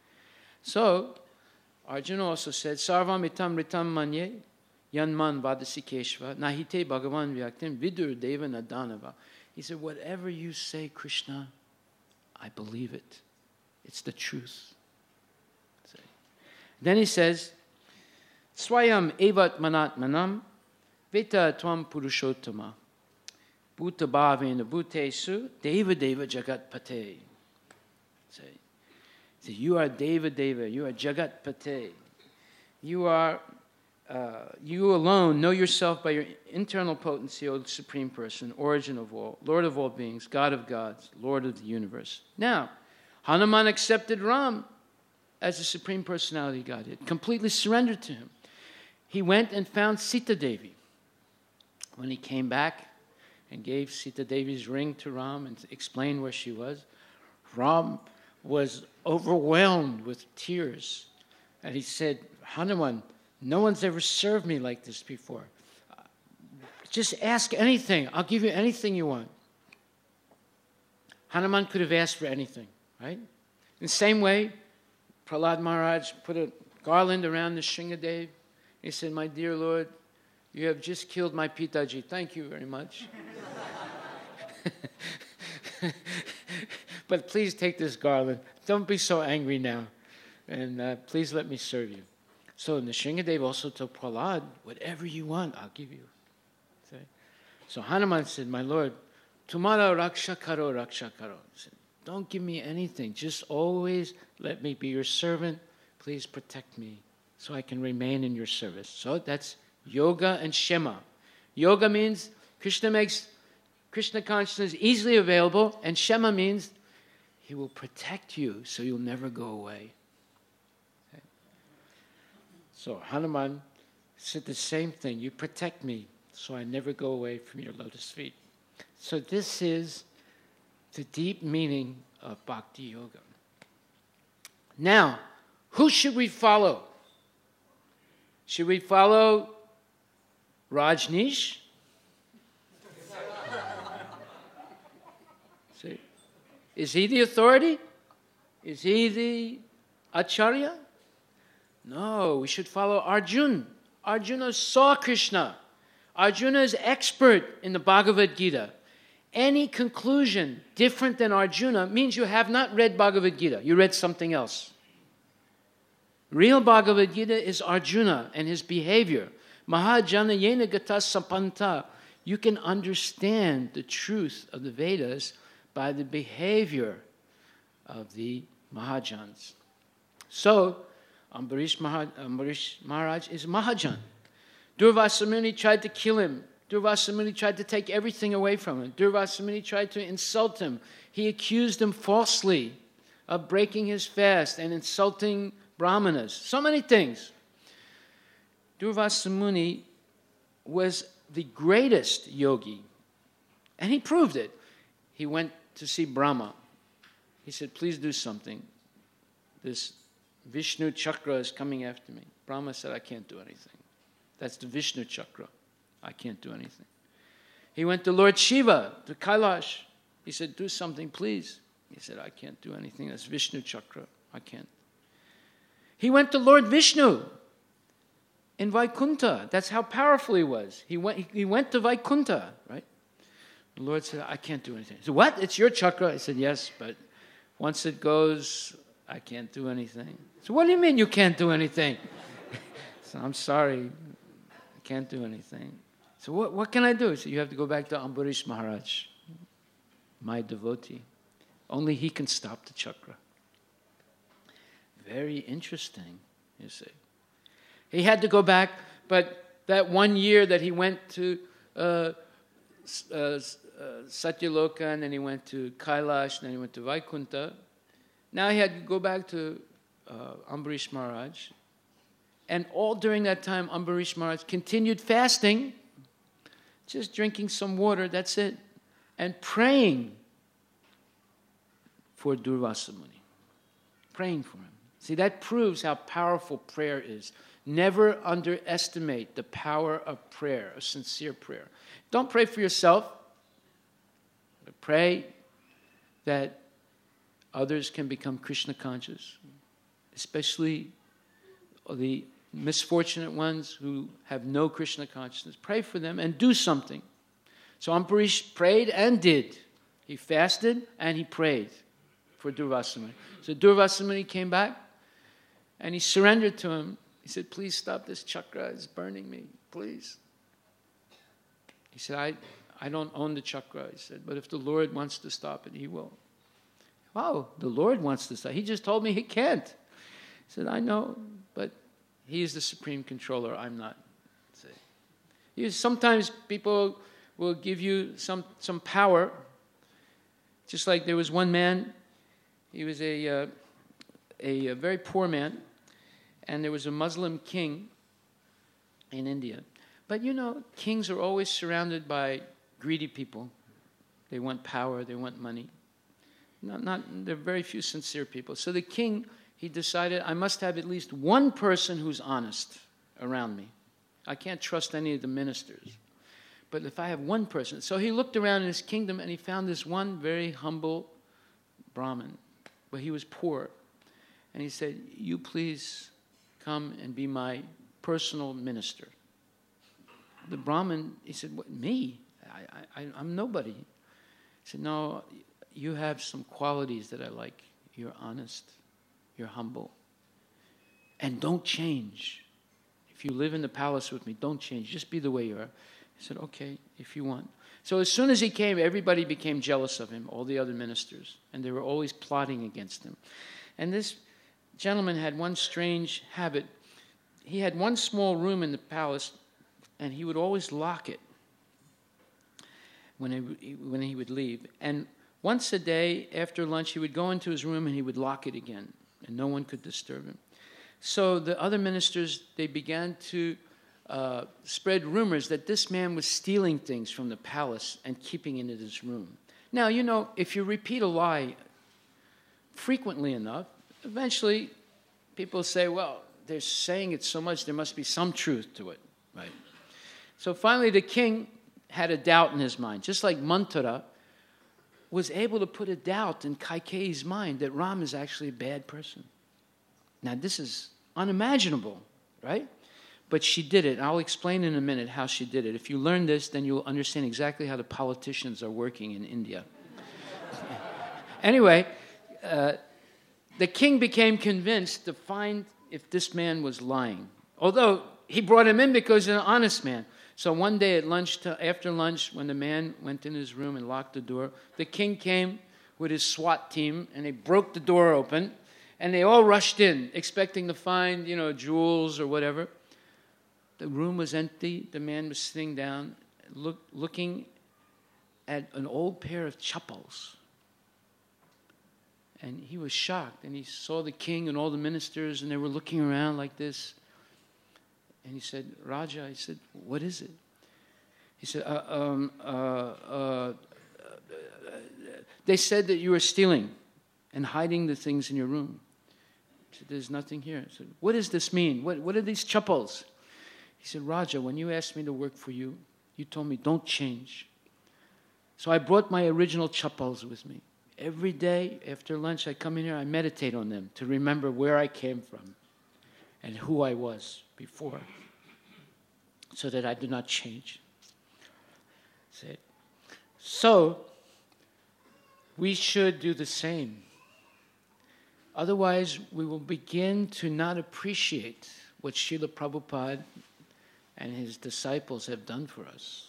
So, Arjuna also said, Sarvam itam ritam manye, yanman vadasi keshva, nahite bhagavan vyaktim vidur deva nadanava. He said, whatever you say, Krishna, I believe it. It's the truth. Say. Then he says, Swayam evat manat manam, veta tvam purushottama, bhuta bhavena bhutesu, deva deva jagat pate. Say, say, you are deva deva, you are jagat pate. You are, uh, you alone know yourself by your internal potency, O Supreme Person, origin of all, Lord of all beings, God of gods, Lord of the universe. Now, Hanuman accepted Ram as the Supreme Personality of Godhead, completely surrendered to him. He went and found Sita Devi. When he came back and gave Sita Devi's ring to Ram and explained where she was, Ram was overwhelmed with tears. And he said, Hanuman, no one's ever served me like this before. Just ask anything. I'll give you anything you want. Hanuman could have asked for anything. Right? In the same way, Prahlad Maharaj put a garland around the Shringadev. He said, my dear Lord, you have just killed my Pitaji. Thank you very much. But please take this garland. Don't be so angry now. And uh, please let me serve you. So Nrsingadev also told Prahlad, whatever you want, I'll give you. Okay? So Hanuman said, my Lord, Tumara raksha karo raksha karo. He said, don't give me anything. Just always let me be your servant. Please protect me so I can remain in your service. So that's yoga and shema. Yoga means Krishna makes Krishna consciousness easily available, and shema means he will protect you so you'll never go away. Okay. So Hanuman said the same thing. You protect me so I never go away from your lotus feet. So this is the deep meaning of Bhakti Yoga. Now, who should we follow? Should we follow Rajneesh? See? Is he the authority? Is he the Acharya? No, we should follow Arjuna. Arjuna saw Krishna. Arjuna is expert in the Bhagavad Gita. Any conclusion different than Arjuna means you have not read Bhagavad Gita. You read something else. Real Bhagavad Gita is Arjuna and his behavior. Mahajana yena gata sapanta. You can understand the truth of the Vedas by the behavior of the Mahajans. So, Ambarish, Mahaj, Ambarish Maharaj is Mahajan. Durvasa Muni tried to kill him. Durvasa Muni tried to take everything away from him. Durvasa Muni tried to insult him. He accused him falsely of breaking his fast and insulting brahmanas. So many things. Durvasa Muni was the greatest yogi, and he proved it. He went to see Brahma. He said, please do something. This Vishnu chakra is coming after me. Brahma said, I can't do anything. That's the Vishnu chakra. I can't do anything. He went to Lord Shiva, to Kailash. He said, do something, please. He said, I can't do anything. That's Vishnu chakra. I can't. He went to Lord Vishnu in Vaikuntha. That's how powerful he was. He went, he went to Vaikuntha, right? The Lord said, I can't do anything. He said, what? It's your chakra? I said, yes, but once it goes, I can't do anything. So what do you mean you can't do anything? So I'm sorry, I can't do anything. So what, what can I do? He said, you have to go back to Ambarish Maharaj, my devotee. Only he can stop the chakra. Very interesting, you see. He had to go back, but that one year that he went to uh, uh, uh, Satyaloka, and then he went to Kailash, and then he went to Vaikuntha. Now he had to go back to uh, Ambarish Maharaj. And all during that time, Ambarish Maharaj continued fasting, just drinking some water, that's it, and praying for Durvasa Muni. Praying for him. See, that proves how powerful prayer is. Never underestimate the power of prayer, a sincere prayer. Don't pray for yourself, but pray that others can become Krishna conscious, especially the misfortunate ones who have no Krishna consciousness. Pray for them and do something. So Ambarish prayed and did. He fasted and he prayed for Durvasa Muni. So Durvasa Muni came back and he surrendered to him. He said, please stop this chakra, it's burning me, please. He said, I, I don't own the chakra. He said, but if the Lord wants to stop it, he will. Wow, the Lord wants to stop. He just told me he can't. He said, I know, but he is the supreme controller, I'm not. See? You, sometimes people will give you some, some power. Just like there was one man, he was a, uh, a, a very poor man, and there was a Muslim king in India. But you know, kings are always surrounded by greedy people. They want power, they want money. Not, not, there are very few sincere people. So the king, he decided, I must have at least one person who's honest around me. I can't trust any of the ministers. But if I have one person. So he looked around in his kingdom and he found this one very humble Brahmin. But he was poor. And he said, you please come and be my personal minister. The Brahmin, he said, what, me? I, I, I'm nobody. He said, no, you have some qualities that I like. You're honest. You're humble. And don't change. If you live in the palace with me, don't change. Just be the way you are. He said, okay, if you want. So as soon as he came, everybody became jealous of him, all the other ministers. And they were always plotting against him. And this gentleman had one strange habit. He had one small room in the palace, and he would always lock it when he, when he would leave. And once a day, after lunch, he would go into his room and he would lock it again, and no one could disturb him. So the other ministers, they began to uh, spread rumors that this man was stealing things from the palace and keeping it in his room. Now, you know, if you repeat a lie frequently enough, eventually people say, well, they're saying it so much, there must be some truth to it, right? So finally the king had a doubt in his mind, just like Manthara was able to put a doubt in Kaikeyi's mind that Ram is actually a bad person. Now this is unimaginable, right? But she did it. I'll explain in a minute how she did it. If you learn this, then you'll understand exactly how the politicians are working in India. Anyway, uh, the king became convinced to find if this man was lying. Although he brought him in because he's an honest man. So one day at lunch, after lunch, when the man went in his room and locked the door, the king came with his SWAT team, and they broke the door open, and they all rushed in, expecting to find, you know, jewels or whatever. The room was empty. The man was sitting down, look, looking at an old pair of chappals. And he was shocked, and he saw the king and all the ministers, and they were looking around like this. And he said, Raja, he said, what is it? He said, uh, um, uh, uh, they said that you were stealing and hiding the things in your room. He said, there's nothing here. I said, what does this mean? What, what are these chappals? He said, Raja, when you asked me to work for you, you told me, don't change. So I brought my original chappals with me. Every day after lunch, I come in here, I meditate on them to remember where I came from and who I was before, so that I do not change. See? So, we should do the same. Otherwise, we will begin to not appreciate what Srila Prabhupada and his disciples have done for us.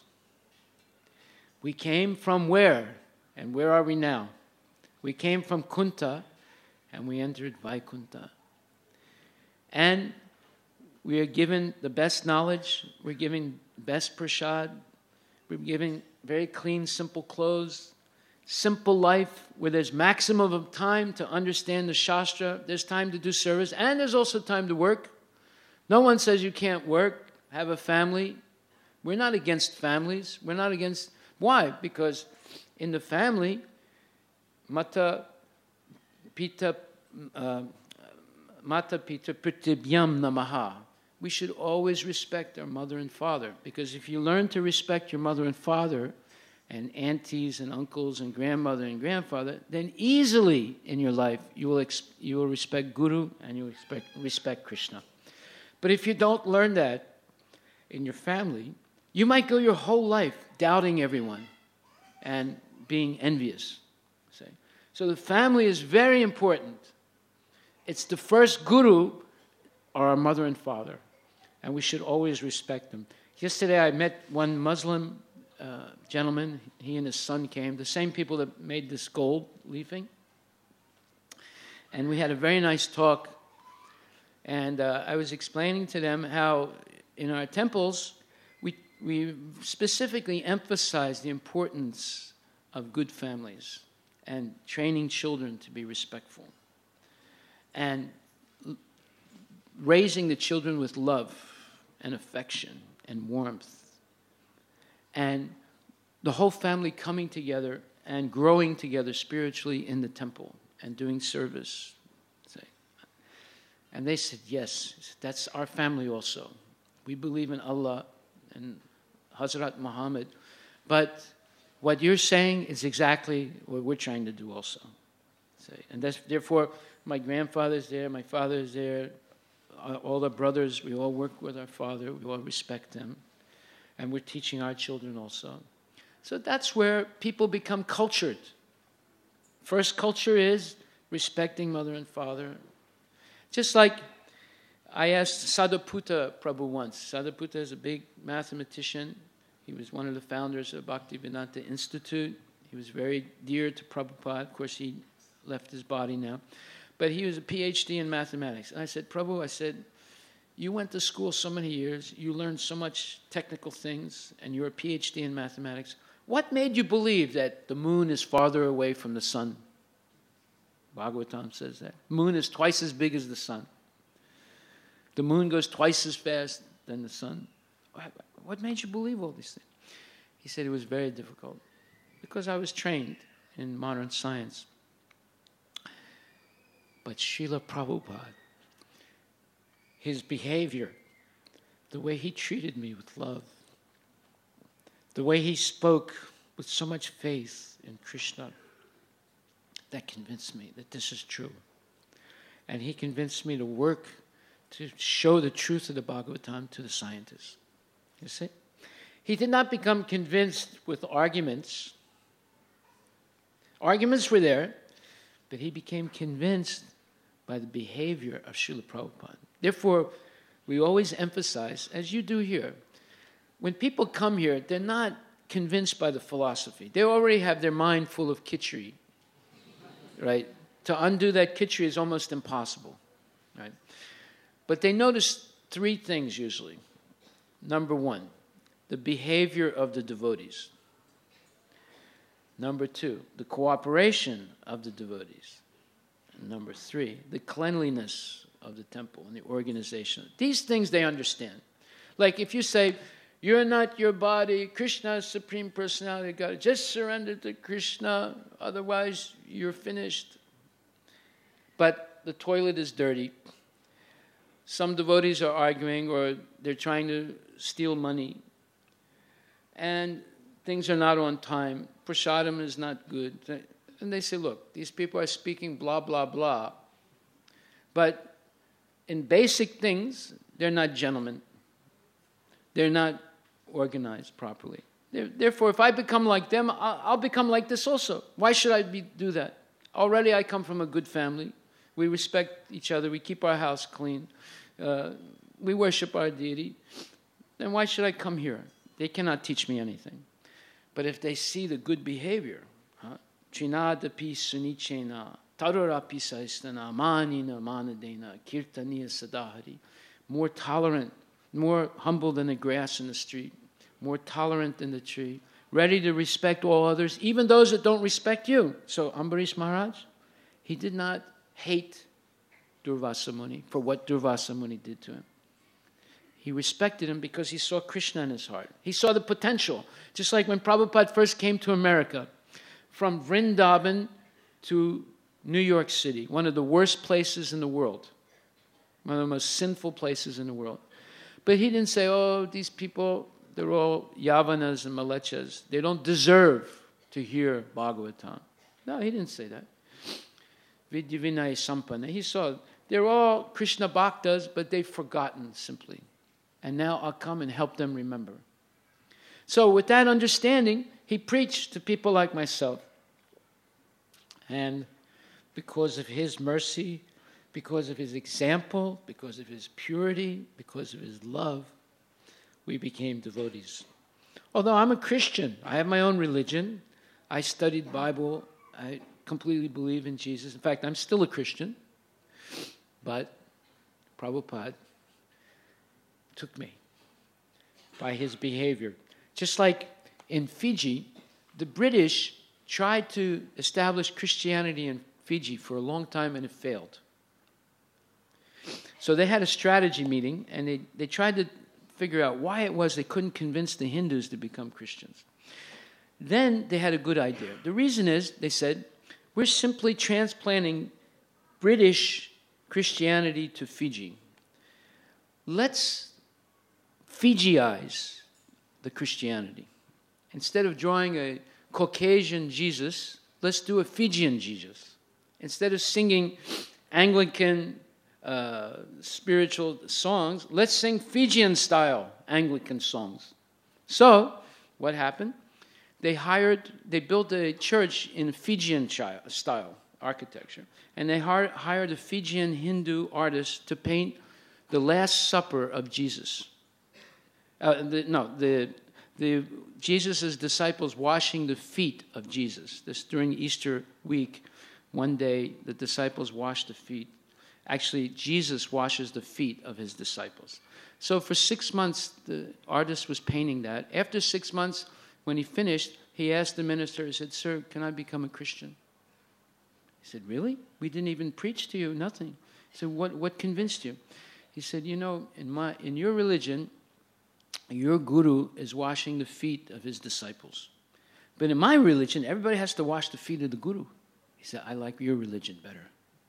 We came from where? And where are we now? We came from Kunta, and we entered Vaikuntha. And we are given the best knowledge, we're given best prasad, we're given very clean, simple clothes, simple life where there's maximum of time to understand the Shastra, there's time to do service, and there's also time to work. No one says you can't work, have a family. We're not against families. We're not against... Why? Because in the family, Mata Pita uh, Mata Pita Pritibhyam Namaha. We should always respect our mother and father, because if you learn to respect your mother and father, and aunties and uncles and grandmother and grandfather, then easily in your life you will ex- you will respect Guru and you will respect, respect Krishna. But if you don't learn that in your family, you might go your whole life doubting everyone and being envious. Say. So the family is very important. It's the first Guru are our mother and father, and we should always respect them. Yesterday I met one Muslim Uh, gentleman, he and his son came, the same people that made this gold leafing. And we had a very nice talk. And uh, I was explaining to them how in our temples, we, we specifically emphasize the importance of good families and training children to be respectful. And l- raising the children with love and affection and warmth. And the whole family coming together and growing together spiritually in the temple and doing service. And they said, yes, that's our family also. We believe in Allah and Hazrat Muhammad. But what you're saying is exactly what we're trying to do also. And that's, therefore, my grandfather's there, my father is there, all the brothers, we all work with our father, we all respect them. And we're teaching our children also. So that's where people become cultured. First culture is respecting mother and father. Just like I asked Sadhuputta Prabhu once. Sadhuputta is a big mathematician. He was one of the founders of Bhaktivedanta Institute. He was very dear to Prabhupada. Of course, he left his body now. But he was a P H D in mathematics. And I said, Prabhu, I said, you went to school so many years, you learned so much technical things, and you're a P H D in mathematics. What made you believe that the moon is farther away from the sun? Bhagavatam says that. The moon is twice as big as the sun. The moon goes twice as fast than the sun. What made you believe all these things? He said it was very difficult, because I was trained in modern science. But Srila Prabhupada, his behavior, the way he treated me with love, the way he spoke with so much faith in Krishna, that convinced me that this is true. And he convinced me to work to show the truth of the Bhagavatam to the scientists. You see? He did not become convinced with arguments. Arguments were there, but he became convinced by the behavior of Srila Prabhupada. Therefore, we always emphasize, as you do here, when people come here, they're not convinced by the philosophy. They already have their mind full of khichdi, right? To undo that khichdi is almost impossible, right? But they notice three things usually. Number one, the behavior of the devotees. Number two, the cooperation of the devotees. And number three, the cleanliness of the temple and the organization. These things they understand. Like if you say, you're not your body, Krishna is Supreme Personality of God, just surrender to Krishna, otherwise you're finished. But the toilet is dirty. Some devotees are arguing or they're trying to steal money. And things are not on time. Prasadam is not good. And they say, look, these people are speaking blah, blah, blah. But in basic things, they're not gentlemen. They're not organized properly. Therefore, if I become like them, I'll become like this also. Why should I be, do that? Already I come from a good family. We respect each other. We keep our house clean. Uh, we worship our deity. Then why should I come here? They cannot teach me anything. But if they see the good behavior, Trinadapi sunichena, tarurapi saistana, manina manadena, kirtaniya sadahari, more tolerant, more humble than the grass in the street, more tolerant than the tree, ready to respect all others, even those that don't respect you. So Ambarish Maharaj, he did not hate Durvasa Muni for what Durvasa Muni did to him. He respected him because he saw Krishna in his heart. He saw the potential. Just like when Prabhupada first came to America, from Vrindavan to New York City, one of the worst places in the world, one of the most sinful places in the world. But he didn't say, oh, these people, they're all Yavanas and Malechas. They don't deserve to hear Bhagavatam. No, he didn't say that. Vidyavinay Sampanna. He saw, they're all Krishna Bhaktas, but they've forgotten simply. And now I'll come and help them remember. So with that understanding, he preached to people like myself. And because of his mercy, because of his example, because of his purity, because of his love, we became devotees. Although I'm a Christian, I have my own religion. I studied Bible. I completely believe in Jesus. In fact, I'm still a Christian. But Prabhupada took me by his behavior. Just like in Fiji, the British tried to establish Christianity in Fiji for a long time and it failed. So they had a strategy meeting and they, they tried to figure out why it was they couldn't convince the Hindus to become Christians. Then they had a good idea. The reason is, they said, we're simply transplanting British Christianity to Fiji. Let's Fijiize the Christianity. Instead of drawing a Caucasian Jesus, let's do a Fijian Jesus. Instead of singing Anglican uh, spiritual songs, let's sing Fijian-style Anglican songs. So, what happened? They hired, they built a church in Fijian style architecture, and they hired a Fijian Hindu artist to paint the Last Supper of Jesus. Uh, the, no, the the Jesus' disciples washing the feet of Jesus. This during Easter week, one day the disciples washed the feet. Actually, Jesus washes the feet of his disciples. So for six months, the artist was painting that. After six months, when he finished, he asked the minister, he said, "Sir, can I become a Christian?" He said, "Really? We didn't even preach to you, nothing." He said, what, what convinced you? He said, you know, in my in your religion, your guru is washing the feet of his disciples. But in my religion, everybody has to wash the feet of the guru. He said, I like your religion better.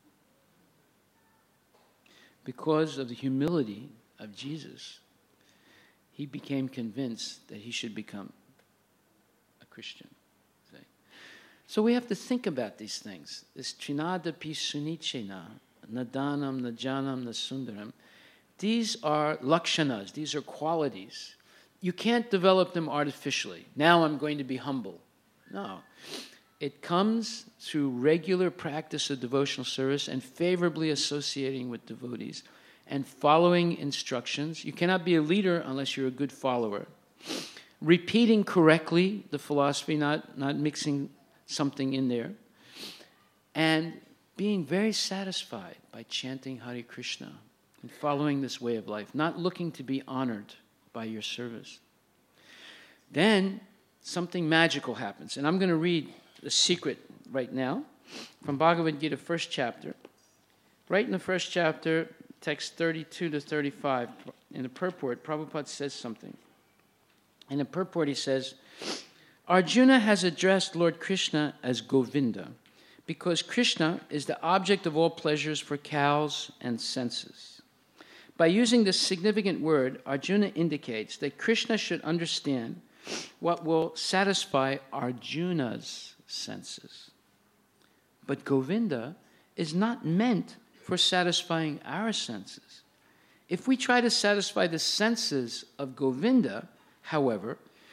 Because of the humility of Jesus, he became convinced that he should become a Christian. So we have to think about these things. This Trinadapi sunichena, nadanam, najanam, nasundaram. These are lakshanas, these are qualities. You can't develop them artificially. Now I'm going to be humble. No. It comes through regular practice of devotional service and favorably associating with devotees and following instructions. You cannot be a leader unless you're a good follower. Repeating correctly the philosophy, not, not mixing something in there. And being very satisfied by chanting Hare Krishna and following this way of life, not looking to be honored by your service. Then something magical happens. And I'm going to read the secret right now from Bhagavad Gita, first chapter. Right in the first chapter, text thirty-two to thirty-five, in the purport, Prabhupada says something. In the purport he says, Arjuna has addressed Lord Krishna as Govinda because Krishna is the object of all pleasures for cows and senses. By using this significant word, Arjuna indicates that Krishna should understand what will satisfy Arjuna's senses. But Govinda is not meant for satisfying our senses. If we try to satisfy the senses of Govinda, however,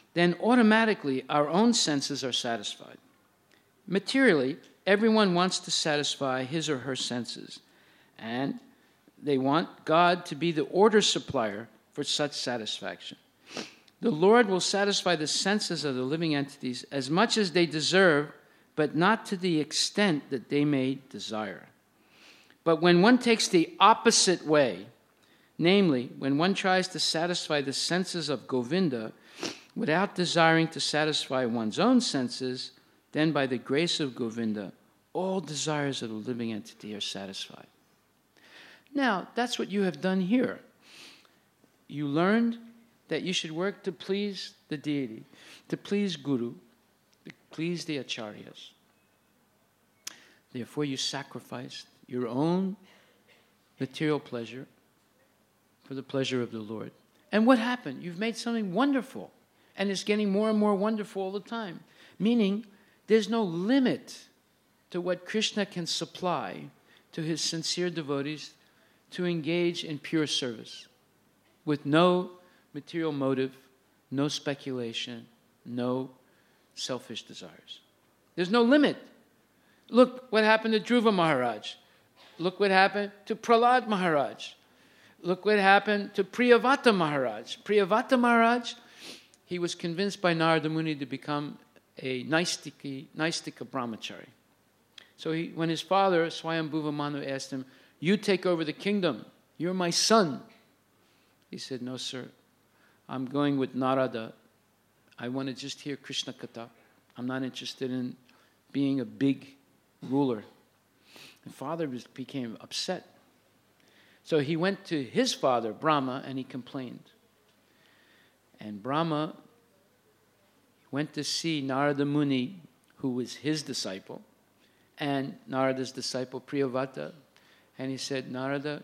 then automatically our own senses are satisfied. Materially, everyone wants to satisfy his or her senses, and they want God to be the order supplier for such satisfaction. The Lord will satisfy the senses of the living entities as much as they deserve, but not to the extent that they may desire. But when one takes the opposite way, namely, when one tries to satisfy the senses of Govinda without desiring to satisfy one's own senses, then by the grace of Govinda, all desires of the living entity are satisfied. Now, that's what you have done here. You learned that you should work to please the deity, to please Guru, to please the acharyas. Therefore, you sacrificed your own material pleasure for the pleasure of the Lord. And what happened? You've made something wonderful, and it's getting more and more wonderful all the time. Meaning, there's no limit to what Krishna can supply to his sincere devotees to engage in pure service with no material motive, no speculation, no selfish desires. There's no limit. Look what happened to Dhruva Maharaj. Look what happened to Prahlad Maharaj. Look what happened to Priyavata Maharaj. Priyavata Maharaj, he was convinced by Narada Muni to become a Naistika, Naistika brahmachari. So he, when his father, Swayambhuva Manu, asked him, "You take over the kingdom. You're my son." He said, "No, sir. I'm going with Narada. I want to just hear Krishna Katha. I'm not interested in being a big ruler." The father was, became upset. So he went to his father, Brahma, and he complained. And Brahma went to see Narada Muni, who was his disciple, and Narada's disciple, Priyavata. And he said, "Narada,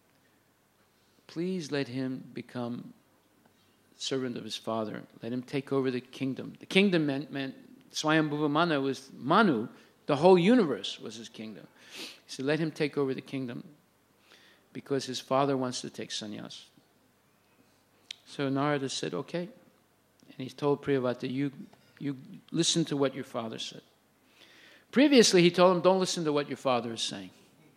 please let him become servant of his father. Let him take over the kingdom." The kingdom meant, meant Swayambhuva Manu was Manu. The whole universe was his kingdom. He said, "Let him take over the kingdom because his father wants to take sannyas." So Narada said, "Okay." And he told Priyavata, you, you listen to what your father said. Previously, he told him, "Don't listen to what your father is saying."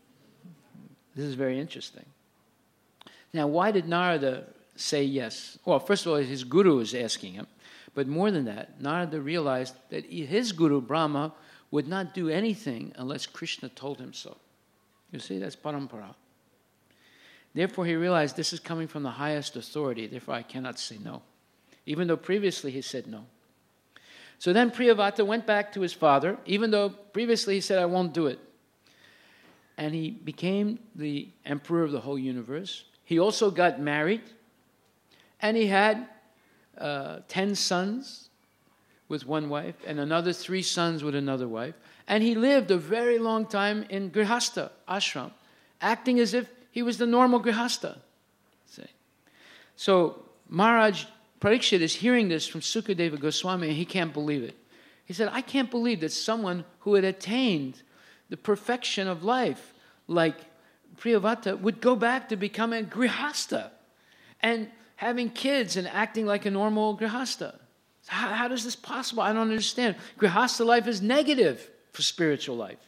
This is very interesting. Now, why did Narada say yes? Well, first of all, his guru was asking him. But more than that, Narada realized that his guru, Brahma, would not do anything unless Krishna told him so. You see, that's parampara. Therefore, he realized this is coming from the highest authority, therefore I cannot say no. Even though previously he said no. So then Priyavata went back to his father, even though previously he said, "I won't do it." And he became the emperor of the whole universe. He also got married, and he had uh, ten sons with one wife, and another three sons with another wife. And he lived a very long time in Grihastha ashram, acting as if he was the normal Grihastha. See? So Maharaj Parikshit is hearing this from Sukadeva Goswami, and he can't believe it. He said, "I can't believe that someone who had attained the perfection of life, like Priyavata, would go back to become a Grihastha and having kids and acting like a normal Grihastha. How, how is this possible? I don't understand. Grihastha life is negative for spiritual life."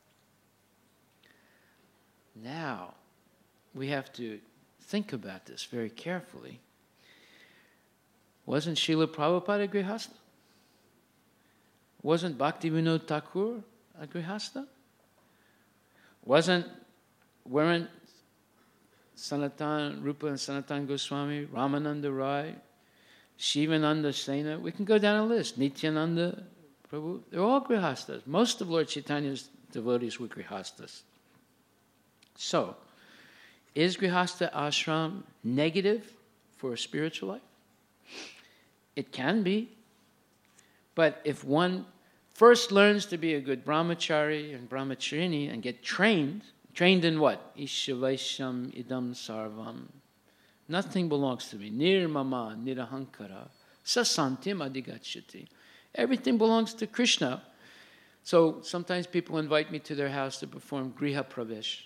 Now, we have to think about this very carefully. Wasn't Srila Prabhupada a Grihastha? Wasn't Bhaktivinoda Thakur a Grihastha? Wasn't, weren't Sanatan, Rupa and Sanatan Goswami, Ramananda Rai, Shivananda Sena, we can go down a list, Nityananda Prabhu, they're all Grihasthas. Most of Lord Chaitanya's devotees were Grihasthas. So, is Grihastha ashram negative for a spiritual life? It can be. But if one first learns to be a good brahmachari and brahmacharini and get trained, trained in what? Ishavaisham idam sarvam. Nothing belongs to me. Nirmama nirahankara sasantim adigachyati. Everything belongs to Krishna. So sometimes people invite me to their house to perform Griha Pravesh.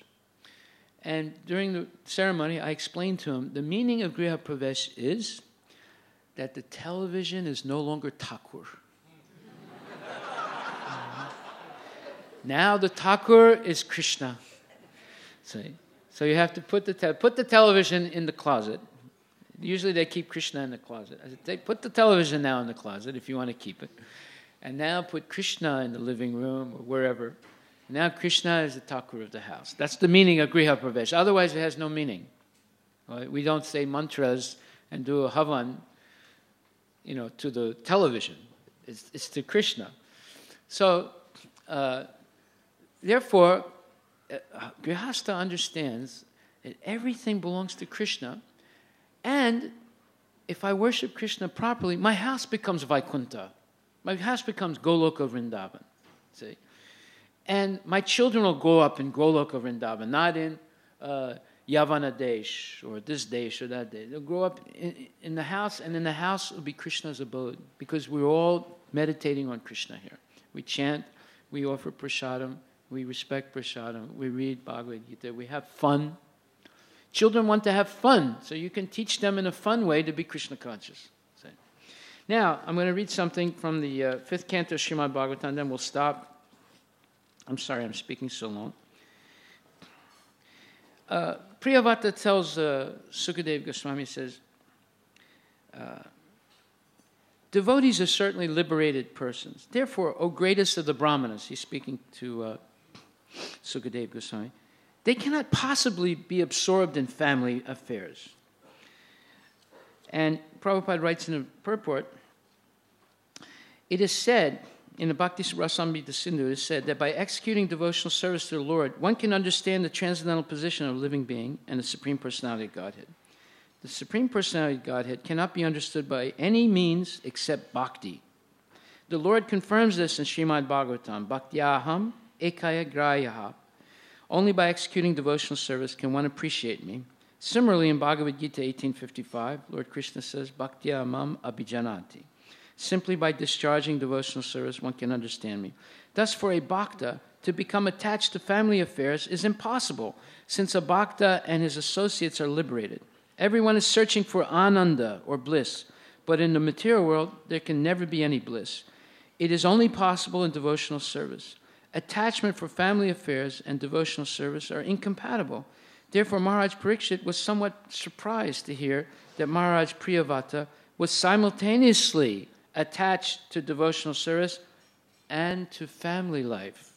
And during the ceremony, I explained to them, the meaning of Griha Pravesh is that the television is no longer Thakur. Now the Thakur is Krishna. See? So you have to put the te- put the television in the closet. Usually they keep Krishna in the closet. I said, they put the television now in the closet if you want to keep it. And now put Krishna in the living room or wherever. Now Krishna is the Thakur of the house. That's the meaning of Griha Pravesh. Otherwise it has no meaning. Right? We don't say mantras and do a havan, you know, to the television. It's, it's to Krishna. So, uh, therefore, uh, Grihastha understands that everything belongs to Krishna, and if I worship Krishna properly, my house becomes Vaikuntha. My house becomes Goloka Vrindavan. See? And my children will grow up in Goloka Vrindavan, not in uh, Yavana Desh or this Desh or that Desh. They'll grow up in, in the house, and in the house will be Krishna's abode, because we're all meditating on Krishna here. We chant, we offer prasadam, we respect prasadam, we read Bhagavad Gita, we have fun. Children want to have fun, so you can teach them in a fun way to be Krishna conscious. See? Now, I'm going to read something from the uh, fifth canto of Srimad Bhagavatam, then we'll stop. I'm sorry I'm speaking so long. Uh, Priyavata tells uh, Sukadeva Goswami, says, uh, devotees are certainly liberated persons. Therefore, O greatest of the Brahmanas, he's speaking to uh, Sukadeva Goswami, they cannot possibly be absorbed in family affairs. And Prabhupada writes in a purport, it is said, in the Bhakti Rasamrita Sindhu, it is said that by executing devotional service to the Lord, one can understand the transcendental position of a living being and the Supreme Personality of Godhead. The Supreme Personality of Godhead cannot be understood by any means except bhakti. The Lord confirms this in Srimad Bhagavatam, Bhaktyaham ekaya grayaha. Only by executing devotional service can one appreciate me. Similarly, in Bhagavad Gita eighteen fifty-five, Lord Krishna says, Bhaktya mam abhijanati. Simply by discharging devotional service, one can understand me. Thus, for a bhakta to become attached to family affairs is impossible, since a bhakta and his associates are liberated. Everyone is searching for ananda, or bliss, but in the material world, there can never be any bliss. It is only possible in devotional service. Attachment for family affairs and devotional service are incompatible. Therefore, Maharaj Parikshit was somewhat surprised to hear that Maharaj Priyavata was simultaneously attached to devotional service and to family life.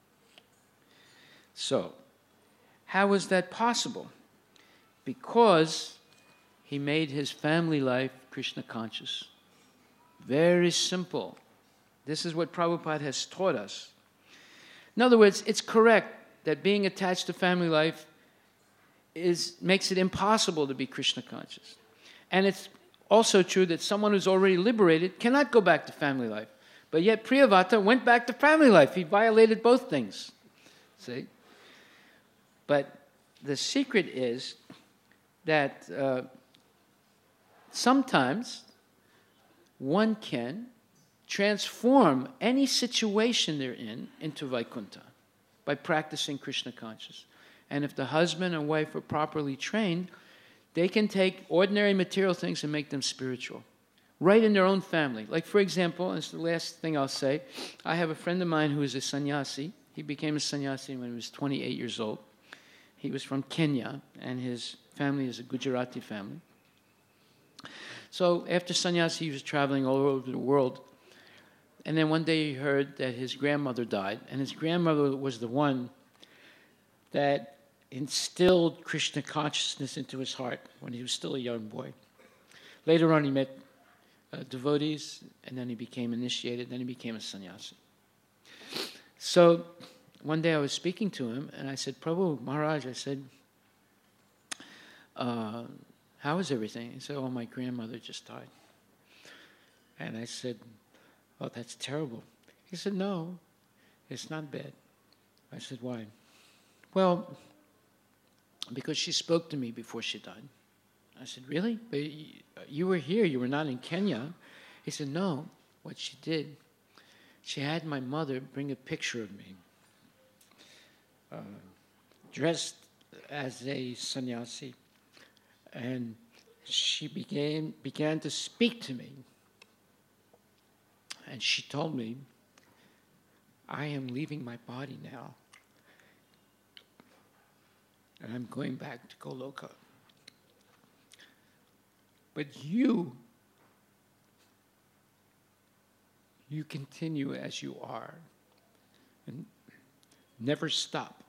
So, how was that possible? Because he made his family life Krishna conscious. Very simple. This is what Prabhupada has taught us. In other words, it's correct that being attached to family life is makes it impossible to be Krishna conscious. And it's also true that someone who's already liberated cannot go back to family life. But yet Priyavata went back to family life. He violated both things. See? But the secret is that uh, sometimes one can transform any situation they're in into Vaikuntha by practicing Krishna consciousness. And if the husband and wife are properly trained, they can take ordinary material things and make them spiritual, right in their own family. Like, for example, and it's the last thing I'll say, I have a friend of mine who is a sannyasi. He became a sannyasi when he was twenty-eight years old. He was from Kenya, and his family is a Gujarati family. So after sannyasi, he was traveling all over the world. And then one day he heard that his grandmother died, and his grandmother was the one that instilled Krishna consciousness into his heart when he was still a young boy. Later on, he met uh, devotees, and then he became initiated, then he became a sannyasi. So one day I was speaking to him, and I said, Prabhu, Maharaj, I said, uh, how is everything? He said, oh, my grandmother just died. And I said, oh, that's terrible. He said, no, it's not bad. I said, why? Well, because she spoke to me before she died. I said, really? But you were here, you were not in Kenya. He said, no, what she did, she had my mother bring a picture of me, uh, dressed as a sannyasi, and she began, began to speak to me. And she told me, I am leaving my body now. And I'm going back to Goloka. But you, you continue as you are. And never stop.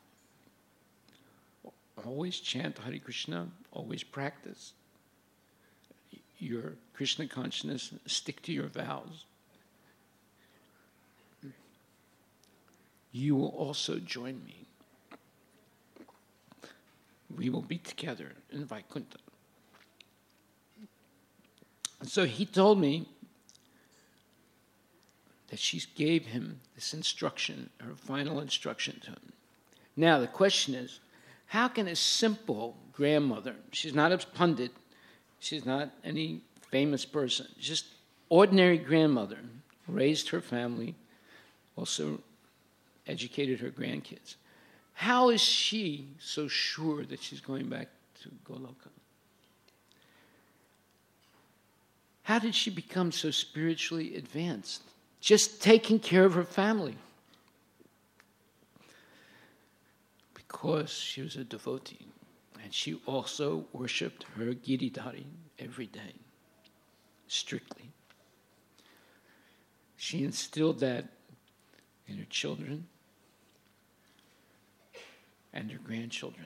Always chant Hare Krishna, always practice your Krishna consciousness, stick to your vows. You will also join me. We will be together in Vaikuntha. And so he told me that she gave him this instruction, her final instruction to him. Now the question is, how can a simple grandmother, she's not a pundit, she's not any famous person, just ordinary grandmother, raised her family, also educated her grandkids. How is she so sure that she's going back to Goloka? How did she become so spiritually advanced? Just taking care of her family. Because she was a devotee. And she also worshipped her Giridhari every day, strictly. She instilled that in her children and her grandchildren.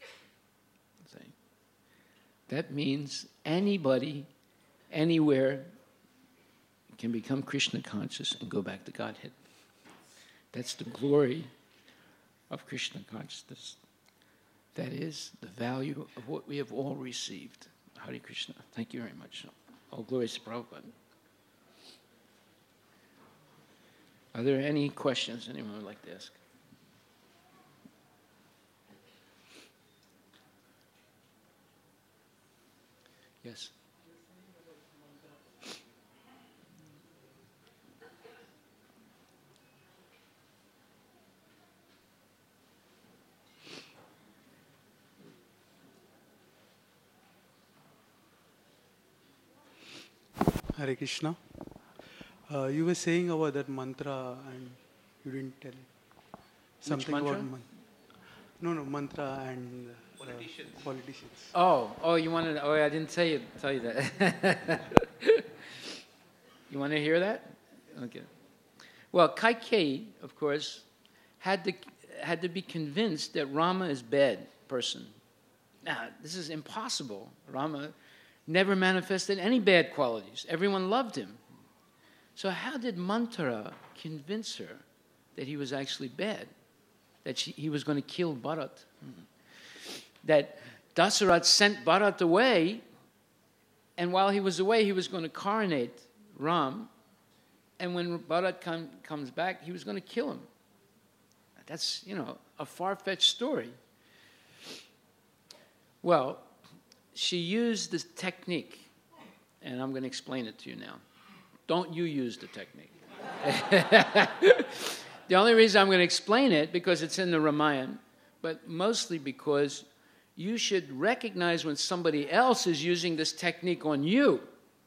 That means anybody, anywhere, can become Krishna conscious and go back to Godhead. That's the glory of Krishna consciousness. That is the value of what we have all received. Hare Krishna. Thank you very much. All glories to Prabhupada. Are there any questions anyone would like to ask? Yes. Hare Krishna. Uh, you were saying about that mantra and you didn't tell something mantra? about man- no no mantra and uh, politicians. politicians. Oh, oh, you wanted? Oh, I didn't tell you tell you that. You want to hear that? Okay. Well, Kaikeyi, of course, had to had to be convinced that Rama is bad person. Now, this is impossible. Rama never manifested any bad qualities. Everyone loved him. So how did Manthara convince her that he was actually bad? That she, he was going to kill Bharat? That Dasarath sent Bharat away, and while he was away, he was going to coronate Ram, and when Bharat come, comes back, he was going to kill him. That's, you know, a far-fetched story. Well, she used this technique, and I'm going to explain it to you now. Don't you use the technique. The only reason I'm going to explain it, because it's in the Ramayana, but mostly because you should recognize when somebody else is using this technique on you,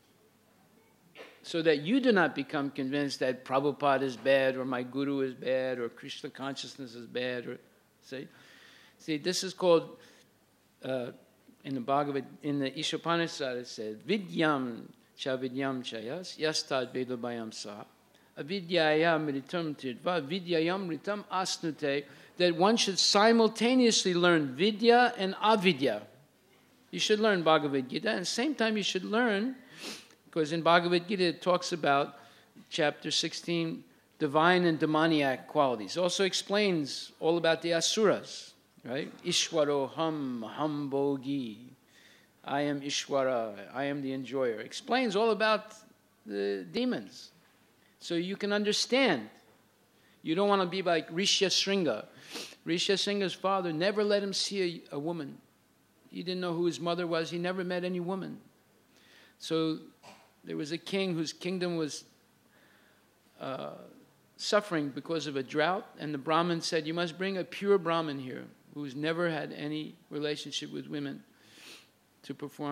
so that you do not become convinced that Prabhupada is bad, or my guru is bad, or Krishna consciousness is bad. Or see, see, this is called uh, in the Bhagavad, in the Ishopanishad, it says Vidyam cha vidyam chayas yastad vedabayam sa avidyayam ritam tidva vidyayam ritam asnute. That one should simultaneously learn vidya and avidya. You should learn Bhagavad Gita, and at the same time you should learn, because in Bhagavad Gita it talks about, chapter sixteen, divine and demoniac qualities. It also explains all about the asuras, right? Ishwaro ham ham bogi. I am Ishwara, I am the enjoyer. Explains all about the demons. So you can understand. You don't want to be like Rishyasringa. Rishyasringa's father never let him see a, a woman. He didn't know who his mother was. He never met any woman. So there was a king whose kingdom was uh, suffering because of a drought, and the Brahmin said, you must bring a pure Brahmin here who's never had any relationship with women to perform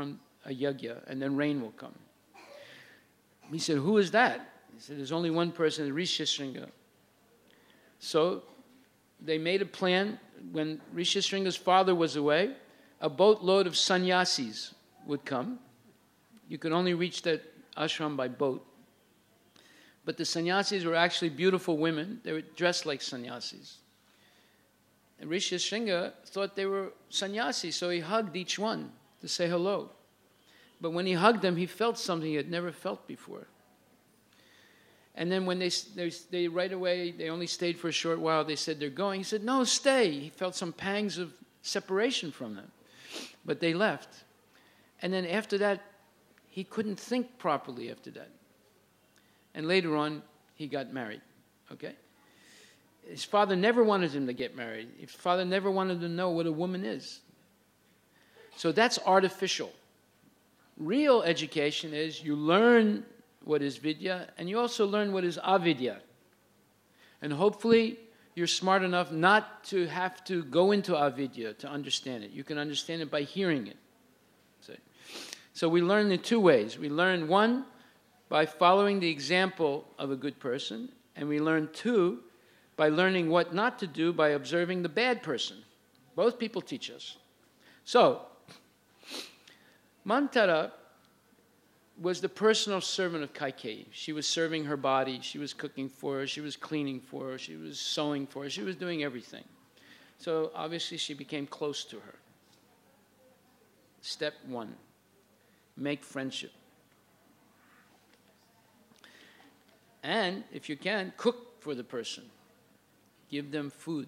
a yajna, and then rain will come. He said, who is that? He said, there's only one person, Rishishringa. So they made a plan. When Rishishringa's father was away, a boatload of sannyasis would come. You could only reach that ashram by boat. But the sannyasis were actually beautiful women. They were dressed like sannyasis. And Rishishringa thought they were sannyasis, so he hugged each one to say hello. But when he hugged them, he felt something he had never felt before. And then when they, they, they right away, they only stayed for a short while, they said they're going. He said, no, stay. He felt some pangs of separation from them. But they left. And then after that, he couldn't think properly after that. And later on, he got married. Okay? His father never wanted him to get married. His father never wanted to know what a woman is. So that's artificial. Real education is you learn what is vidya, and you also learn what is avidya. And hopefully, you're smart enough not to have to go into avidya to understand it. You can understand it by hearing it. So we learn in two ways. We learn, one, by following the example of a good person, and we learn, two, by learning what not to do by observing the bad person. Both people teach us. So, Manthara was the personal servant of Kaikeyi. She was serving her body, she was cooking for her, she was cleaning for her, she was sewing for her, she was doing everything. So obviously she became close to her. Step one, make friendship. And if you can, cook for the person. Give them food.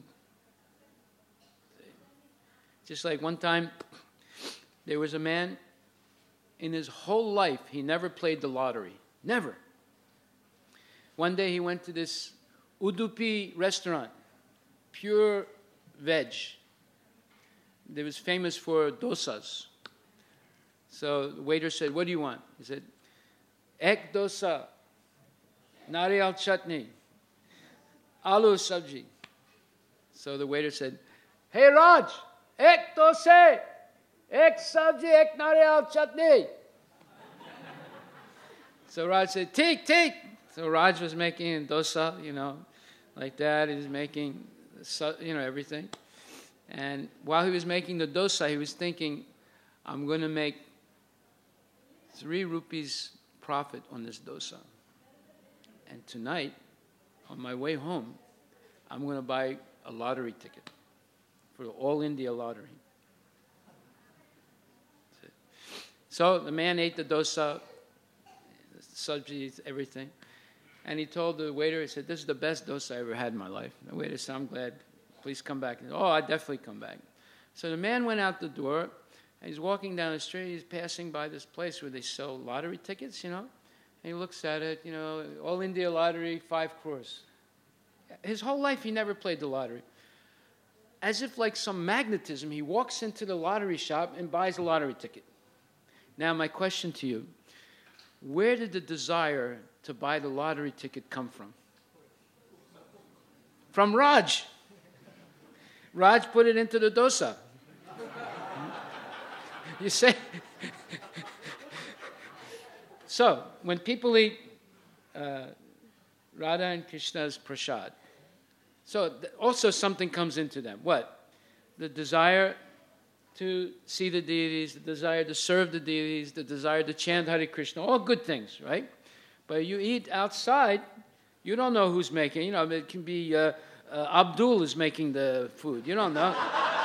Just like one time, there was a man, in his whole life, he never played the lottery. Never. One day he went to this Udupi restaurant, pure veg. It was famous for dosas. So the waiter said, what do you want? He said, ek dosa, nariyal chutney, aloo sabji. So the waiter said, hey Raj, ek dosa, ek sabji, ek nariyal chutney. So Raj said, take, take. So Raj was making dosa, you know, like that. He was making, you know, everything. And while he was making the dosa, he was thinking, I'm going to make three rupees profit on this dosa. And tonight, on my way home, I'm going to buy a lottery ticket for the All India lottery. So the man ate the dosa, sabji, everything. And he told the waiter, he said, this is the best dosa I ever had in my life. The waiter said, I'm glad. Please come back. He said, oh, I'd definitely come back. So the man went out the door. And he's walking down the street. He's passing by this place where they sell lottery tickets, you know. And he looks at it, you know, All India lottery, five crores. His whole life, he never played the lottery. As if like some magnetism, he walks into the lottery shop and buys a lottery ticket. Now, my question to you, where did the desire to buy the lottery ticket come from? From Raj. Raj put it into the dosa. You say? So, when people eat uh, Radha and Krishna's prasad, so th- also something comes into them. What? The desire to see the deities, the desire to serve the deities, the desire to chant Hare Krishna, all good things, right? But you eat outside, you don't know who's making. You know, it can be uh, uh, Abdul is making the food. You don't know.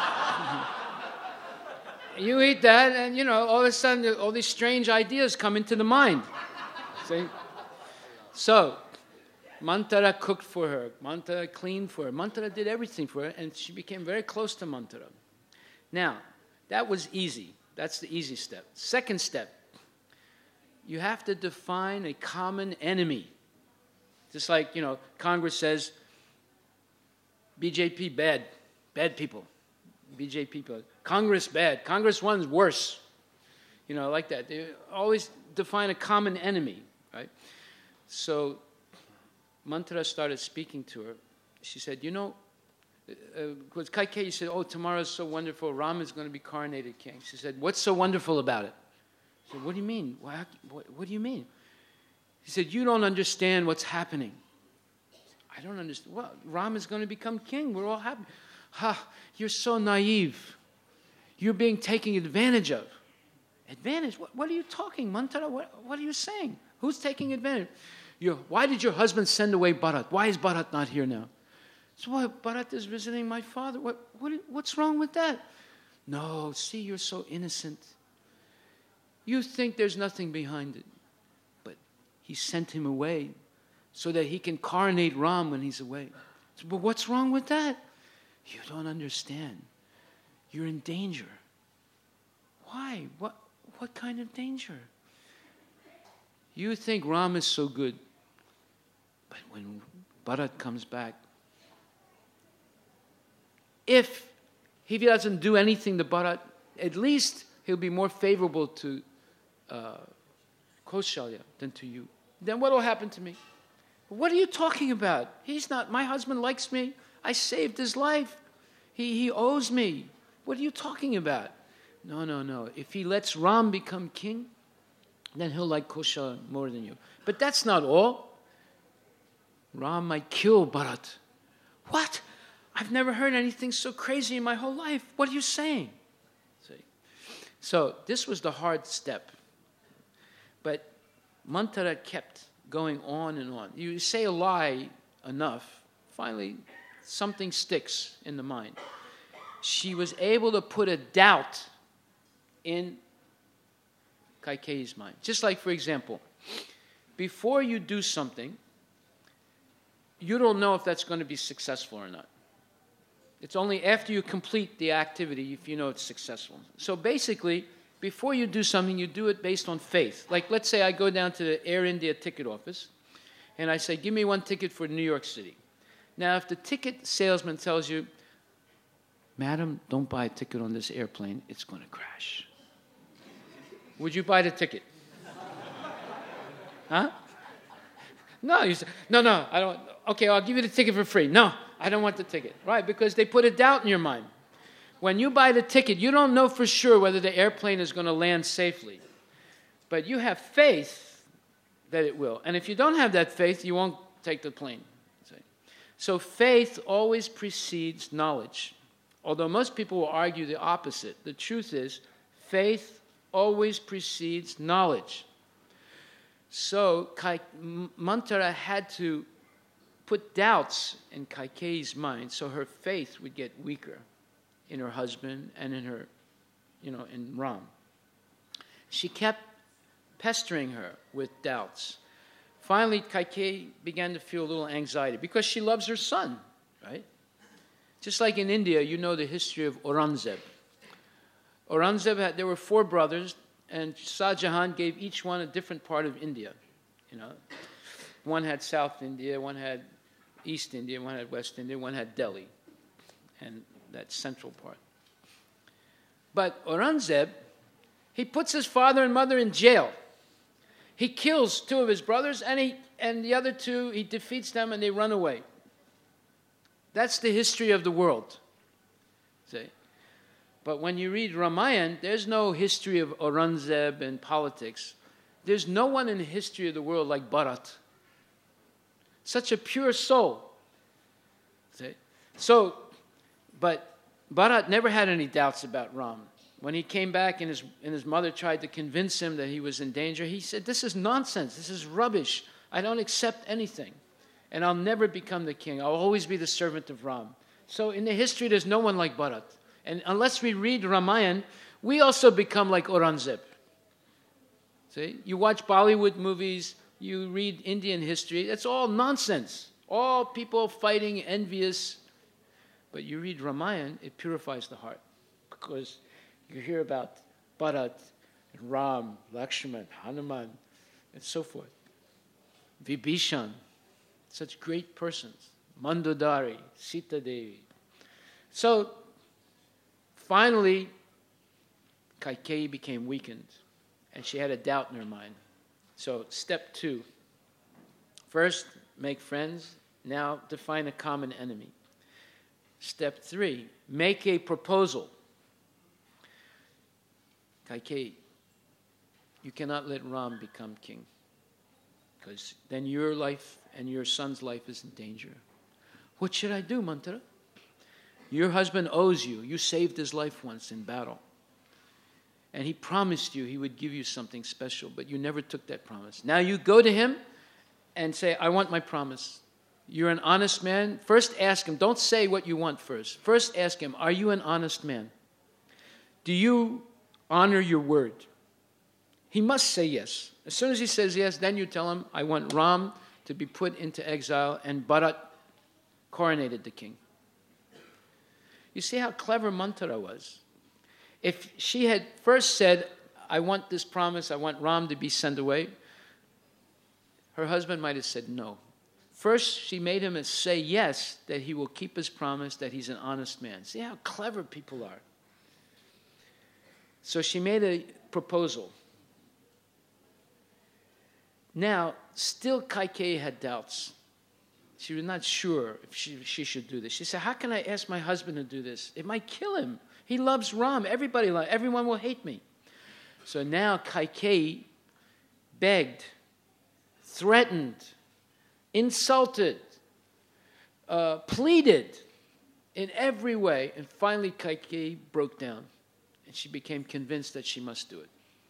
You eat that, and, you know, all of a sudden, all these strange ideas come into the mind. See? So, Manthara cooked for her. Manthara cleaned for her. Manthara did everything for her, and she became very close to Manthara. Now, that was easy. That's the easy step. Second step, you have to define a common enemy. Just like, you know, Congress says, B J P bad, bad people. B J P people. Congress bad. Congress one's worse. You know, like that. They always define a common enemy, right? So Manthara started speaking to her. She said, you know, because uh, Kaikeyi said, oh, tomorrow's so wonderful. Ram is going to be coronated king. She said, what's so wonderful about it? I said, what do you mean? What, what, what do you mean? He said, you don't understand what's happening. I don't understand. Well, Ram is going to become king. We're all happy. Ha, you're so naive. You're being taken advantage of. Advantage? What, what are you talking, Manthara? What, what are you saying? Who's taking advantage? You're, why did your husband send away Bharat? Why is Bharat not here now? So why Bharat is visiting my father. What, what, what's wrong with that? No, see, you're so innocent. You think there's nothing behind it. But he sent him away so that he can coronate Ram when he's away. So, but what's wrong with that? You don't understand. You're in danger. Why? What, what kind of danger? You think Ram is so good. But when Bharat comes back, if he doesn't do anything to Bharat, at least he'll be more favorable to uh, Kaushalya than to you. Then what will happen to me? What are you talking about? He's not, my husband likes me. I saved his life. He, he owes me. What are you talking about? No, no, no. If he lets Ram become king, then he'll like Kaushalya more than you. But that's not all. Ram might kill Bharat. What? I've never heard anything so crazy in my whole life. What are you saying? See? So this was the hard step. But Manthara kept going on and on. You say a lie enough, finally something sticks in the mind. She was able to put a doubt in Kaikeyi's mind. Just like, for example, before you do something, you don't know if that's going to be successful or not. It's only after you complete the activity if you know it's successful. So basically, before you do something, you do it based on faith. Like, let's say I go down to the Air India ticket office, and I say, give me one ticket for New York City. Now, if the ticket salesman tells you, madam, don't buy a ticket on this airplane, it's going to crash. Would you buy the ticket? Huh? No, you say, no, no, I don't. Okay, I'll give you the ticket for free. No, I don't want the ticket. Right, because they put a doubt in your mind. When you buy the ticket, you don't know for sure whether the airplane is going to land safely. But you have faith that it will. And if you don't have that faith, you won't take the plane. So faith always precedes knowledge. Although most people will argue the opposite. The truth is, faith always precedes knowledge. So Kai, Manthara had to put doubts in Kaikeyi's mind so her faith would get weaker in her husband and in her, you know, in Ram. She kept pestering her with doubts. Finally, Kaikeyi began to feel a little anxiety because she loves her son, right? Just like in India, you know the history of Aurangzeb. Aurangzeb had, there were four brothers, and Shah Jahan gave each one a different part of India. You know, one had South India, one had East India, one had West India, one had Delhi, and that central part. But Aurangzeb, he puts his father and mother in jail. He kills two of his brothers, and he and the other two, he defeats them, and they run away. That's the history of the world. See? But when you read Ramayana, there's no history of Aurangzeb and politics. There's no one in the history of the world like Bharat. Such a pure soul. See? So, but Bharat never had any doubts about Ram. When he came back and his, and his mother tried to convince him that he was in danger, he said, this is nonsense. This is rubbish. I don't accept anything. And I'll never become the king. I'll always be the servant of Ram. So in the history, there's no one like Bharat. And unless we read Ramayana, we also become like Aurangzeb. See? You watch Bollywood movies, you read Indian history, it's all nonsense. All people fighting, envious. But you read Ramayana, it purifies the heart. Because you hear about Bharat, Ram, Lakshman, Hanuman, and so forth. Vibhishan, such great persons. Mandodari, Sita Devi. So, finally, Kaikeyi became weakened, and she had a doubt in her mind. So, step two. First, make friends. Now, define a common enemy. Step three, make a proposal. Kaikeyi, you cannot let Ram become king, because then your life and your son's life is in danger. What should I do, Mantra? Your husband owes you. You saved his life once in battle. And he promised you he would give you something special, but you never took that promise. Now you go to him and say, I want my promise. You're an honest man. First ask him. Don't say what you want first. First ask him, are you an honest man? Do you honor your word? He must say yes. As soon as he says yes, then you tell him, I want Ram to be put into exile and Bharat coronated the king. You see how clever Manthara was. If she had first said, I want this promise, I want Ram to be sent away, her husband might have said no. First, she made him say yes, that he will keep his promise, that he's an honest man. See how clever people are. So she made a proposal. Now, still Kaikeyi had doubts. She was not sure if she, she should do this. She said, how can I ask my husband to do this? It might kill him. He loves Ram. Everybody loves, everyone will hate me. So now Kaikeyi begged, threatened, insulted, uh, pleaded in every way. And finally Kaikeyi broke down. And she became convinced that she must do it.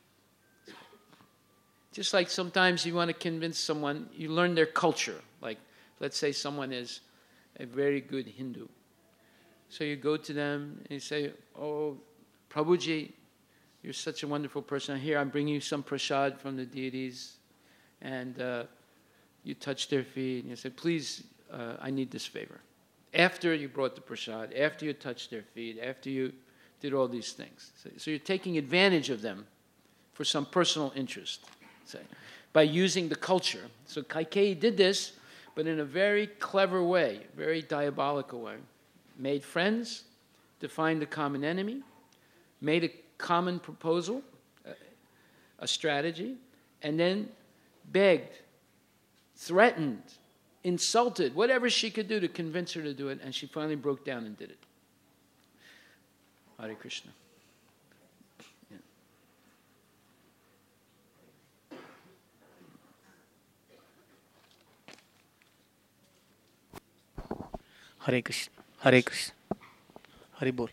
Just like sometimes you want to convince someone, you learn their culture. Like, let's say someone is a very good Hindu. So you go to them and you say, oh, Prabhuji, you're such a wonderful person. Here, I'm bringing you some prasad from the deities. And uh, you touch their feet and you say, please, uh, I need this favor. After you brought the prasad, after you touched their feet, after you did all these things. So, so you're taking advantage of them for some personal interest. Say, by using the culture. So Kaikeyi did this, but in a very clever way, very diabolical way. Made friends, defined a common enemy, made a common proposal, a, a strategy, and then begged, threatened, insulted, whatever she could do to convince her to do it, and she finally broke down and did it. Hare Krishna. Hare Krishna. Hare Krishna. Hare Bol.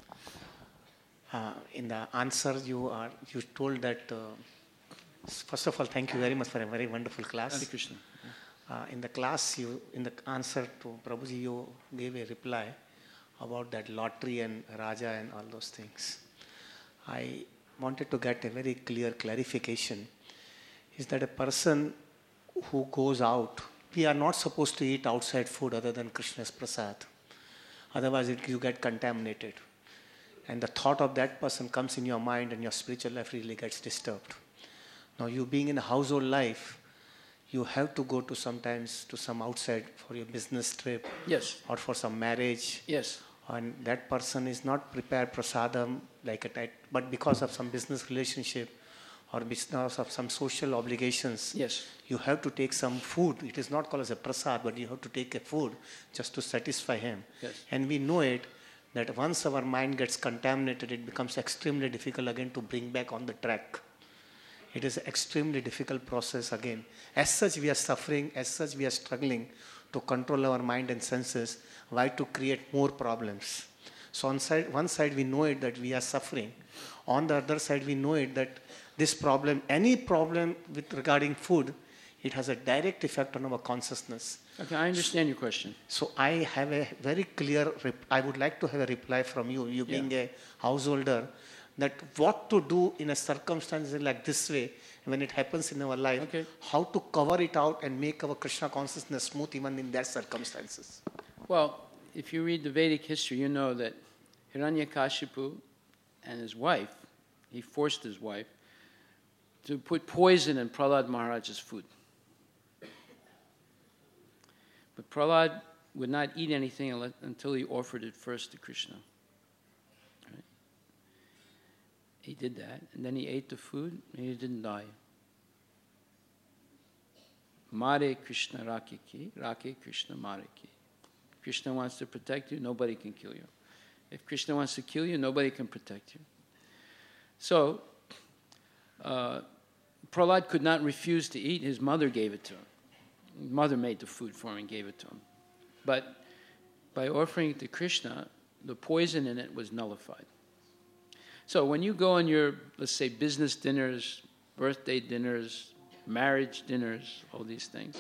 Uh, in the answer you are, you told that, uh, first of all, thank you very much for a very wonderful class. Hare Krishna. Uh, in the class, you, in the answer to Prabhuji, you gave a reply about that lottery and Raja and all those things. I wanted to get a very clear clarification. Is that a person who goes out, we are not supposed to eat outside food other than Krishna's prasad. Otherwise, it, you get contaminated. And the thought of that person comes in your mind and your spiritual life really gets disturbed. Now, you being in a household life, you have to go to sometimes to some outside for your business trip. Yes. Or for some marriage. Yes. And that person is not prepared prasadam like a type, but because of some business relationship or because of some social obligations, yes, you have to take some food. It is not called as a prasad, but you have to take a food just to satisfy him. Yes. And we know it, that once our mind gets contaminated, it becomes extremely difficult again to bring back on the track. It is an extremely difficult process again. As such, we are suffering. As such, we are struggling to control our mind and senses. Why? To create more problems. So on side, one side, we know it that we are suffering. On the other side, we know it that this problem, any problem with regarding food, it has a direct effect on our consciousness. Okay, I understand your question. So I have a very clear, rep- I would like to have a reply from you, you being yeah. a householder, that what to do in a circumstance like this way, when it happens in our life, okay. how to cover it out and make our Krishna consciousness smooth even in that circumstances. Well, if you read the Vedic history, you know that Hiranyakashipu and his wife, he forced his wife to put poison in Prahlad Maharaj's food. But Prahlad would not eat anything until he offered it first to Krishna. Right? He did that, and then he ate the food, and he didn't die. Mare Krishna Rakhe ki, Rakhe Krishna Mare ki. Krishna wants to protect you, nobody can kill you. If Krishna wants to kill you, nobody can protect you. So, uh, Prahlad could not refuse to eat. His mother gave it to him. His mother made the food for him and gave it to him. But by offering it to Krishna, the poison in it was nullified. So when you go on your, let's say, business dinners, birthday dinners, marriage dinners, all these things,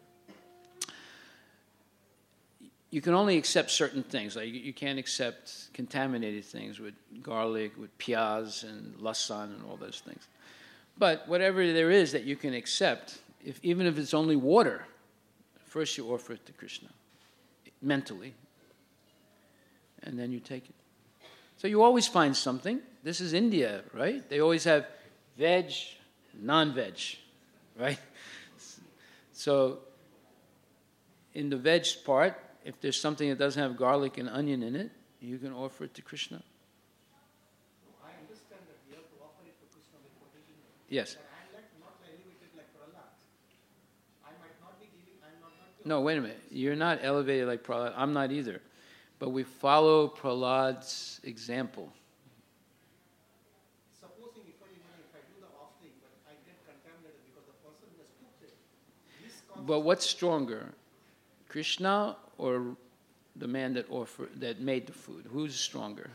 you can only accept certain things. Like you can't accept contaminated things with garlic, with piyaz and lasan and all those things. But whatever there is that you can accept, if, even if it's only water, first you offer it to Krishna, mentally, and then you take it. So you always find something. This is India, right? They always have veg, non-veg, right? So in the veg part, if there's something that doesn't have garlic and onion in it, you can offer it to Krishna. I understand that we have to offer it to Krishna with quotation. Yes. But I'm like not elevated like Prahlad. I might not be giving, I'm not, not No, wait a minute. You're not elevated like Prahlad. I'm not either. But we follow Prahlad's example. Supposing if I, if I do the offering, but I get contaminated because the person who has cooked it. This But what's stronger, Krishna or the man that offered, that made the food? Who's stronger?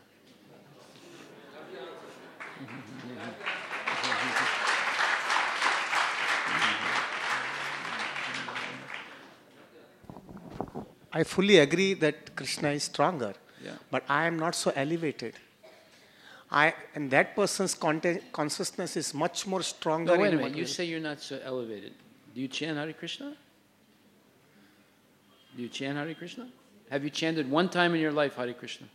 I fully agree that Krishna is stronger, Yeah. but I am not so elevated. I and that person's content, consciousness is much more stronger. No, wait a in minute. what You we- say you're not so elevated. Do you chant Hare Krishna? Do you chant Hare Krishna? Have you chanted one time in your life Hare Krishna?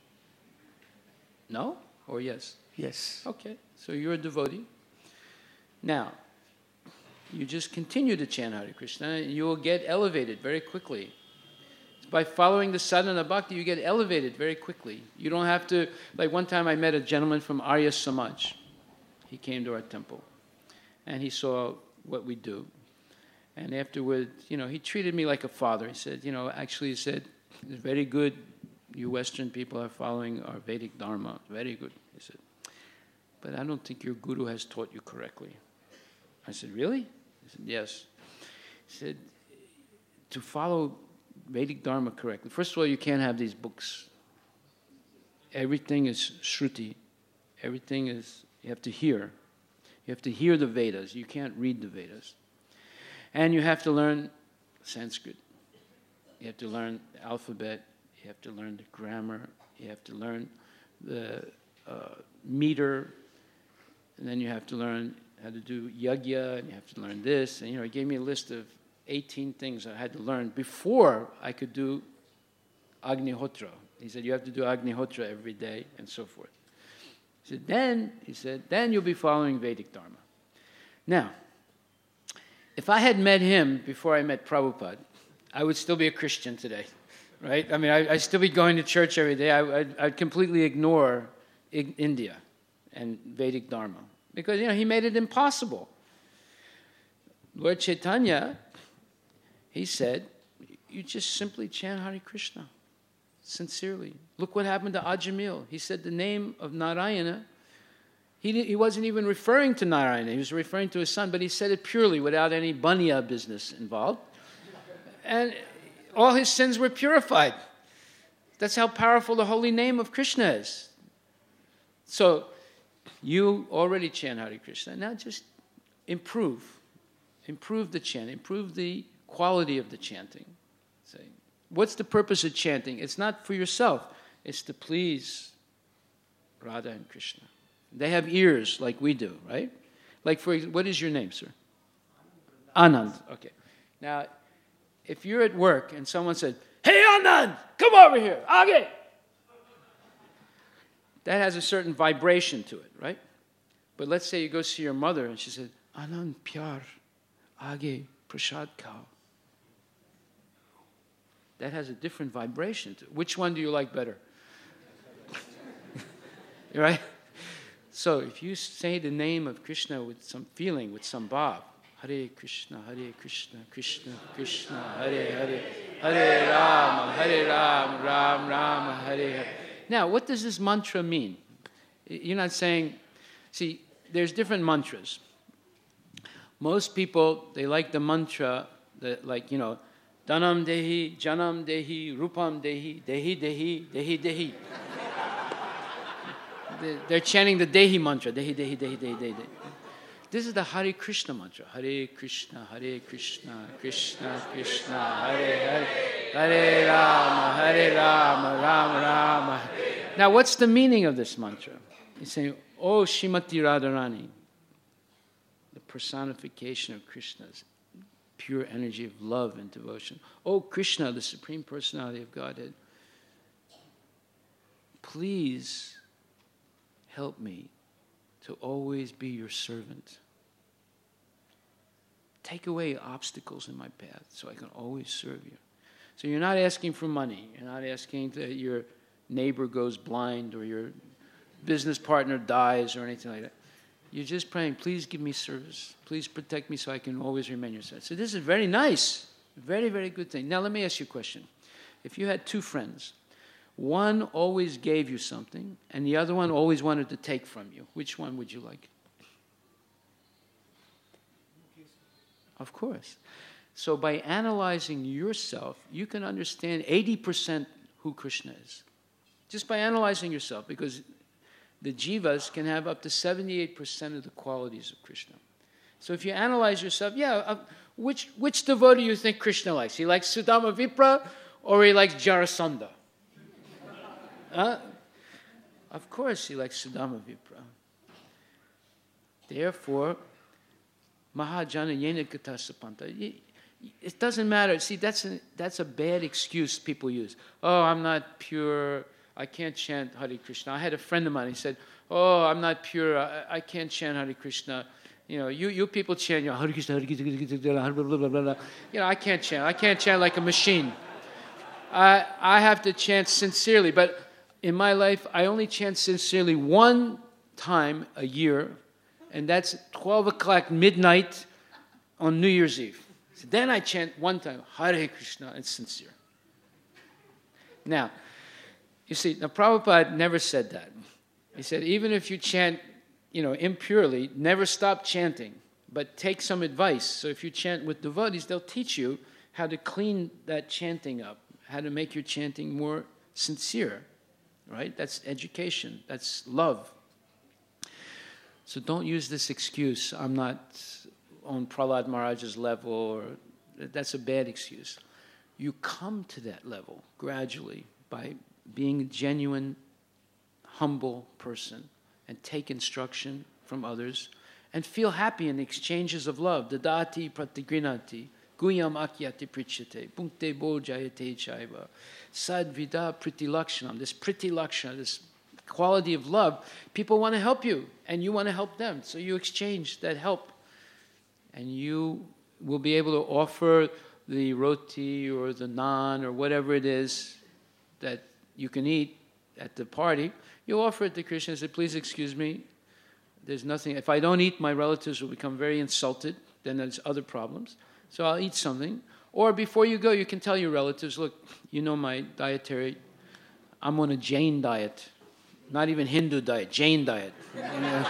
No? Or yes? Yes. Okay, so you're a devotee. Now, you just continue to chant Hare Krishna and you will get elevated very quickly. By following the sadhana bhakti, you get elevated very quickly. You don't have to, like one time I met a gentleman from Arya Samaj. He came to our temple and he saw what we do. And afterward, you know, he treated me like a father. He said, you know, actually he said, it's very good you Western people are following our Vedic Dharma. Very good, he said. But I don't think your guru has taught you correctly. I said, really? He said, yes. He said, to follow Vedic Dharma correctly, first of all, you can't have these books. Everything is Shruti. Everything is, you have to hear. You have to hear the Vedas. You can't read the Vedas. And you have to learn Sanskrit. You have to learn the alphabet. You have to learn the grammar. You have to learn the uh, meter. And then you have to learn how to do yagya, and you have to learn this. And, you know, he gave me a list of eighteen things I had to learn before I could do Agnihotra. He said, you have to do Agnihotra every day, and so forth. He said, then, he said, then you'll be following Vedic Dharma. Now, if I had met him before I met Prabhupada, I would still be a Christian today, right? I mean, I, I'd still be going to church every day. I, I'd, I'd completely ignore I- India and Vedic Dharma because, you know, he made it impossible. Lord Chaitanya, he said, you just simply chant Hare Krishna, sincerely. Look what happened to Ajamil. He said the name of Narayana. He, he wasn't even referring to Narayana. He was referring to his son, but he said it purely without any banya business involved. And all his sins were purified. That's how powerful the holy name of Krishna is. So you already chant Hare Krishna. Now just improve. Improve the chant. Improve the quality of the chanting. Say, what's the purpose of chanting? It's not for yourself. It's to please Radha and Krishna. They have ears like we do, right? Like, for what is your name, sir? Anand. Okay. Now, if you're at work and someone said, hey, Anand, come over here, Age. That has a certain vibration to it, right? But let's say you go see your mother and she said, Anand, pyar, Age, prasad khao. That has a different vibration to it. Which one do you like better? Right? So if you say the name of Krishna with some feeling, with some bhav, Hare Krishna, Hare Krishna, Krishna Krishna, Hare Hare, Hare Rama, Hare Rama, Ram Rama, Hare Hare. Now, what does this mantra mean? You're not saying, see, there's different mantras. Most people, they like the mantra, that, like, you know, Dhanam Dehi, Janam Dehi, Rupam Dehi, Dehi Dehi, Dehi Dehi. They're chanting the Dehi mantra, Dehi Dehi Dehi Dehi Dehi. This is the Hare Krishna mantra. Hare Krishna, Hare Krishna, Krishna Krishna, Hare Hare, Hare Rama, Hare Rama, Rama Rama. Now, what's the meaning of this mantra? He's saying, Oh Shrimati Radharani, the personification of Krishna's pure energy of love and devotion. Oh Krishna, the Supreme Personality of Godhead, please help me to always be your servant. Take away obstacles in my path so I can always serve you. So you're not asking for money. You're not asking that your neighbor goes blind or your business partner dies or anything like that. You're just praying, please give me service. Please protect me so I can always remain your servant. So this is very nice. Very, very good thing. Now let me ask you a question. If you had two friends, one always gave you something, and the other one always wanted to take from you, which one would you like? Of course. So by analyzing yourself, you can understand eighty percent who Krishna is. Just by analyzing yourself, because the jivas can have up to seventy-eight percent of the qualities of Krishna. So if you analyze yourself, yeah, uh, which, which devotee do you think Krishna likes? He likes Sudama Vipra or he likes Jarasandha? Uh, of course he likes Sudama Vipra. Therefore, Mahajana Yena Kata Sapanta. It doesn't matter. See, that's a, that's a bad excuse people use. Oh, I'm not pure. I can't chant Hare Krishna. I had a friend of mine. He said, oh, I'm not pure. I, I can't chant Hare Krishna. You know, you, you people chant, you know, Hare Krishna, Hare Krishna, blah, blah, blah, blah, blah. You know, I can't chant. I can't chant like a machine. I, I have to chant sincerely. But in my life, I only chant sincerely one time a year, and that's twelve o'clock midnight on New Year's Eve. So then I chant one time, Hare Krishna, and sincere. Now, you see, now Prabhupada never said that. He said, even if you chant, you know, impurely, never stop chanting, but take some advice. So if you chant with devotees, they'll teach you how to clean that chanting up, how to make your chanting more sincere, right? That's education. That's love. So don't use this excuse, I'm not on Prahlad Maharaj's level, or that's a bad excuse. You come to that level gradually by being a genuine, humble person and take instruction from others and feel happy in the exchanges of love. Dadati pratigrinati, guyam akyati prichate, punkte bo jayate chaiva, sadvida priti lakshanam, this priti lakshana, this quality of love. People want to help you and you want to help them. So you exchange that help and you will be able to offer the roti or the naan or whatever it is that you can eat at the party. You offer it to Krishna and say, please excuse me, there's nothing. If I don't eat, my relatives will become very insulted. Then there's other problems. So I'll eat something. Or before you go, you can tell your relatives, look, you know my dietary, I'm on a Jain diet. Not even Hindu diet, Jain diet. You know,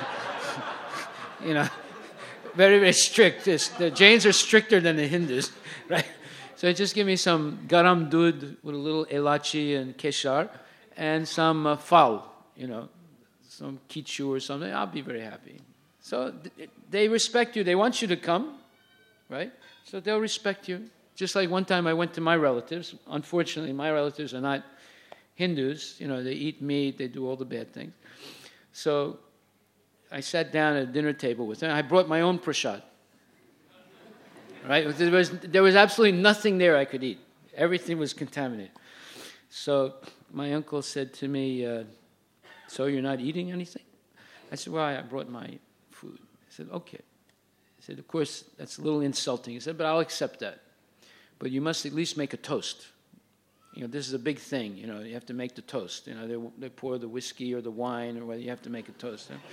you know very, very strict. The Jains are stricter than the Hindus, right? So just give me some garam dudh with a little elachi and keshar and some uh, fal, you know, some kichu or something. I'll be very happy. So th- they respect you. They want you to come, right? So they'll respect you. Just like one time I went to my relatives. Unfortunately, my relatives are not Hindus. You know, they eat meat. They do all the bad things. So I sat down at a dinner table with them. I brought my own prasad. Right? There was, there was absolutely nothing there I could eat. Everything was contaminated. So my uncle said to me, uh, so you're not eating anything? I said, well, I brought my food. He said, okay. He said, of course, that's a little insulting. He said, but I'll accept that. But you must at least make a toast. You know, this is a big thing. You know, you have to make the toast. You know, they, they pour the whiskey or the wine or whether you have to make a toast. You know?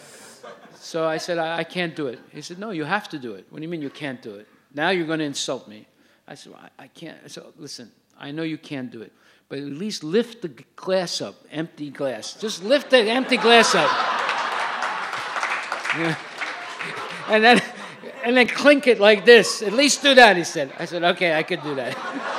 So I said, I, I can't do it. He said, no, you have to do it. What do you mean you can't do it? Now you're going to insult me. I said, well, I, I can't. I said, listen, I know you can't do it, but at least lift the glass up, empty glass. Just lift the empty glass up. Yeah. And then, and then clink it like this. At least do that, he said. I said, okay, I could do that.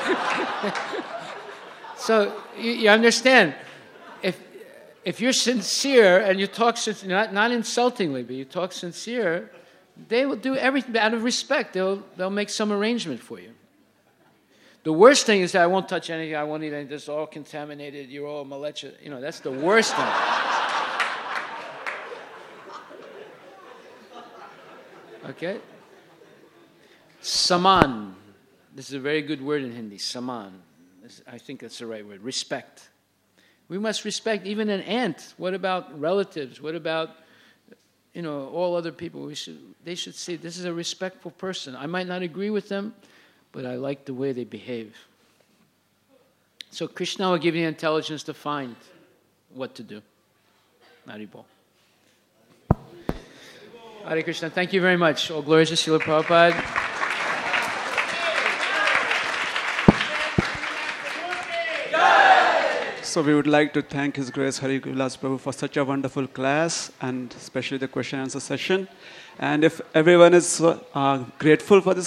So you, you understand, if if you're sincere and you talk sin- not not insultingly, but you talk sincere, they will do everything out of respect. They'll they'll make some arrangement for you. The worst thing is that I won't touch anything. I won't eat anything. This is all contaminated. You're all malecha. You know, that's the worst thing. Okay? Saman. This is a very good word in Hindi. Saman. This, I think that's the right word. Respect. We must respect even an ant. What about relatives? What about, you know, all other people? We should. They should see this is a respectful person. I might not agree with them, but I like the way they behave. So Krishna will give you the intelligence to find what to do. Haribol. Hare Krishna. Thank you very much. All glories to Srila Prabhupada. So we would like to thank His Grace Hari Vilas Prabhu for such a wonderful class, and especially the question and answer session. And if everyone is uh, grateful for this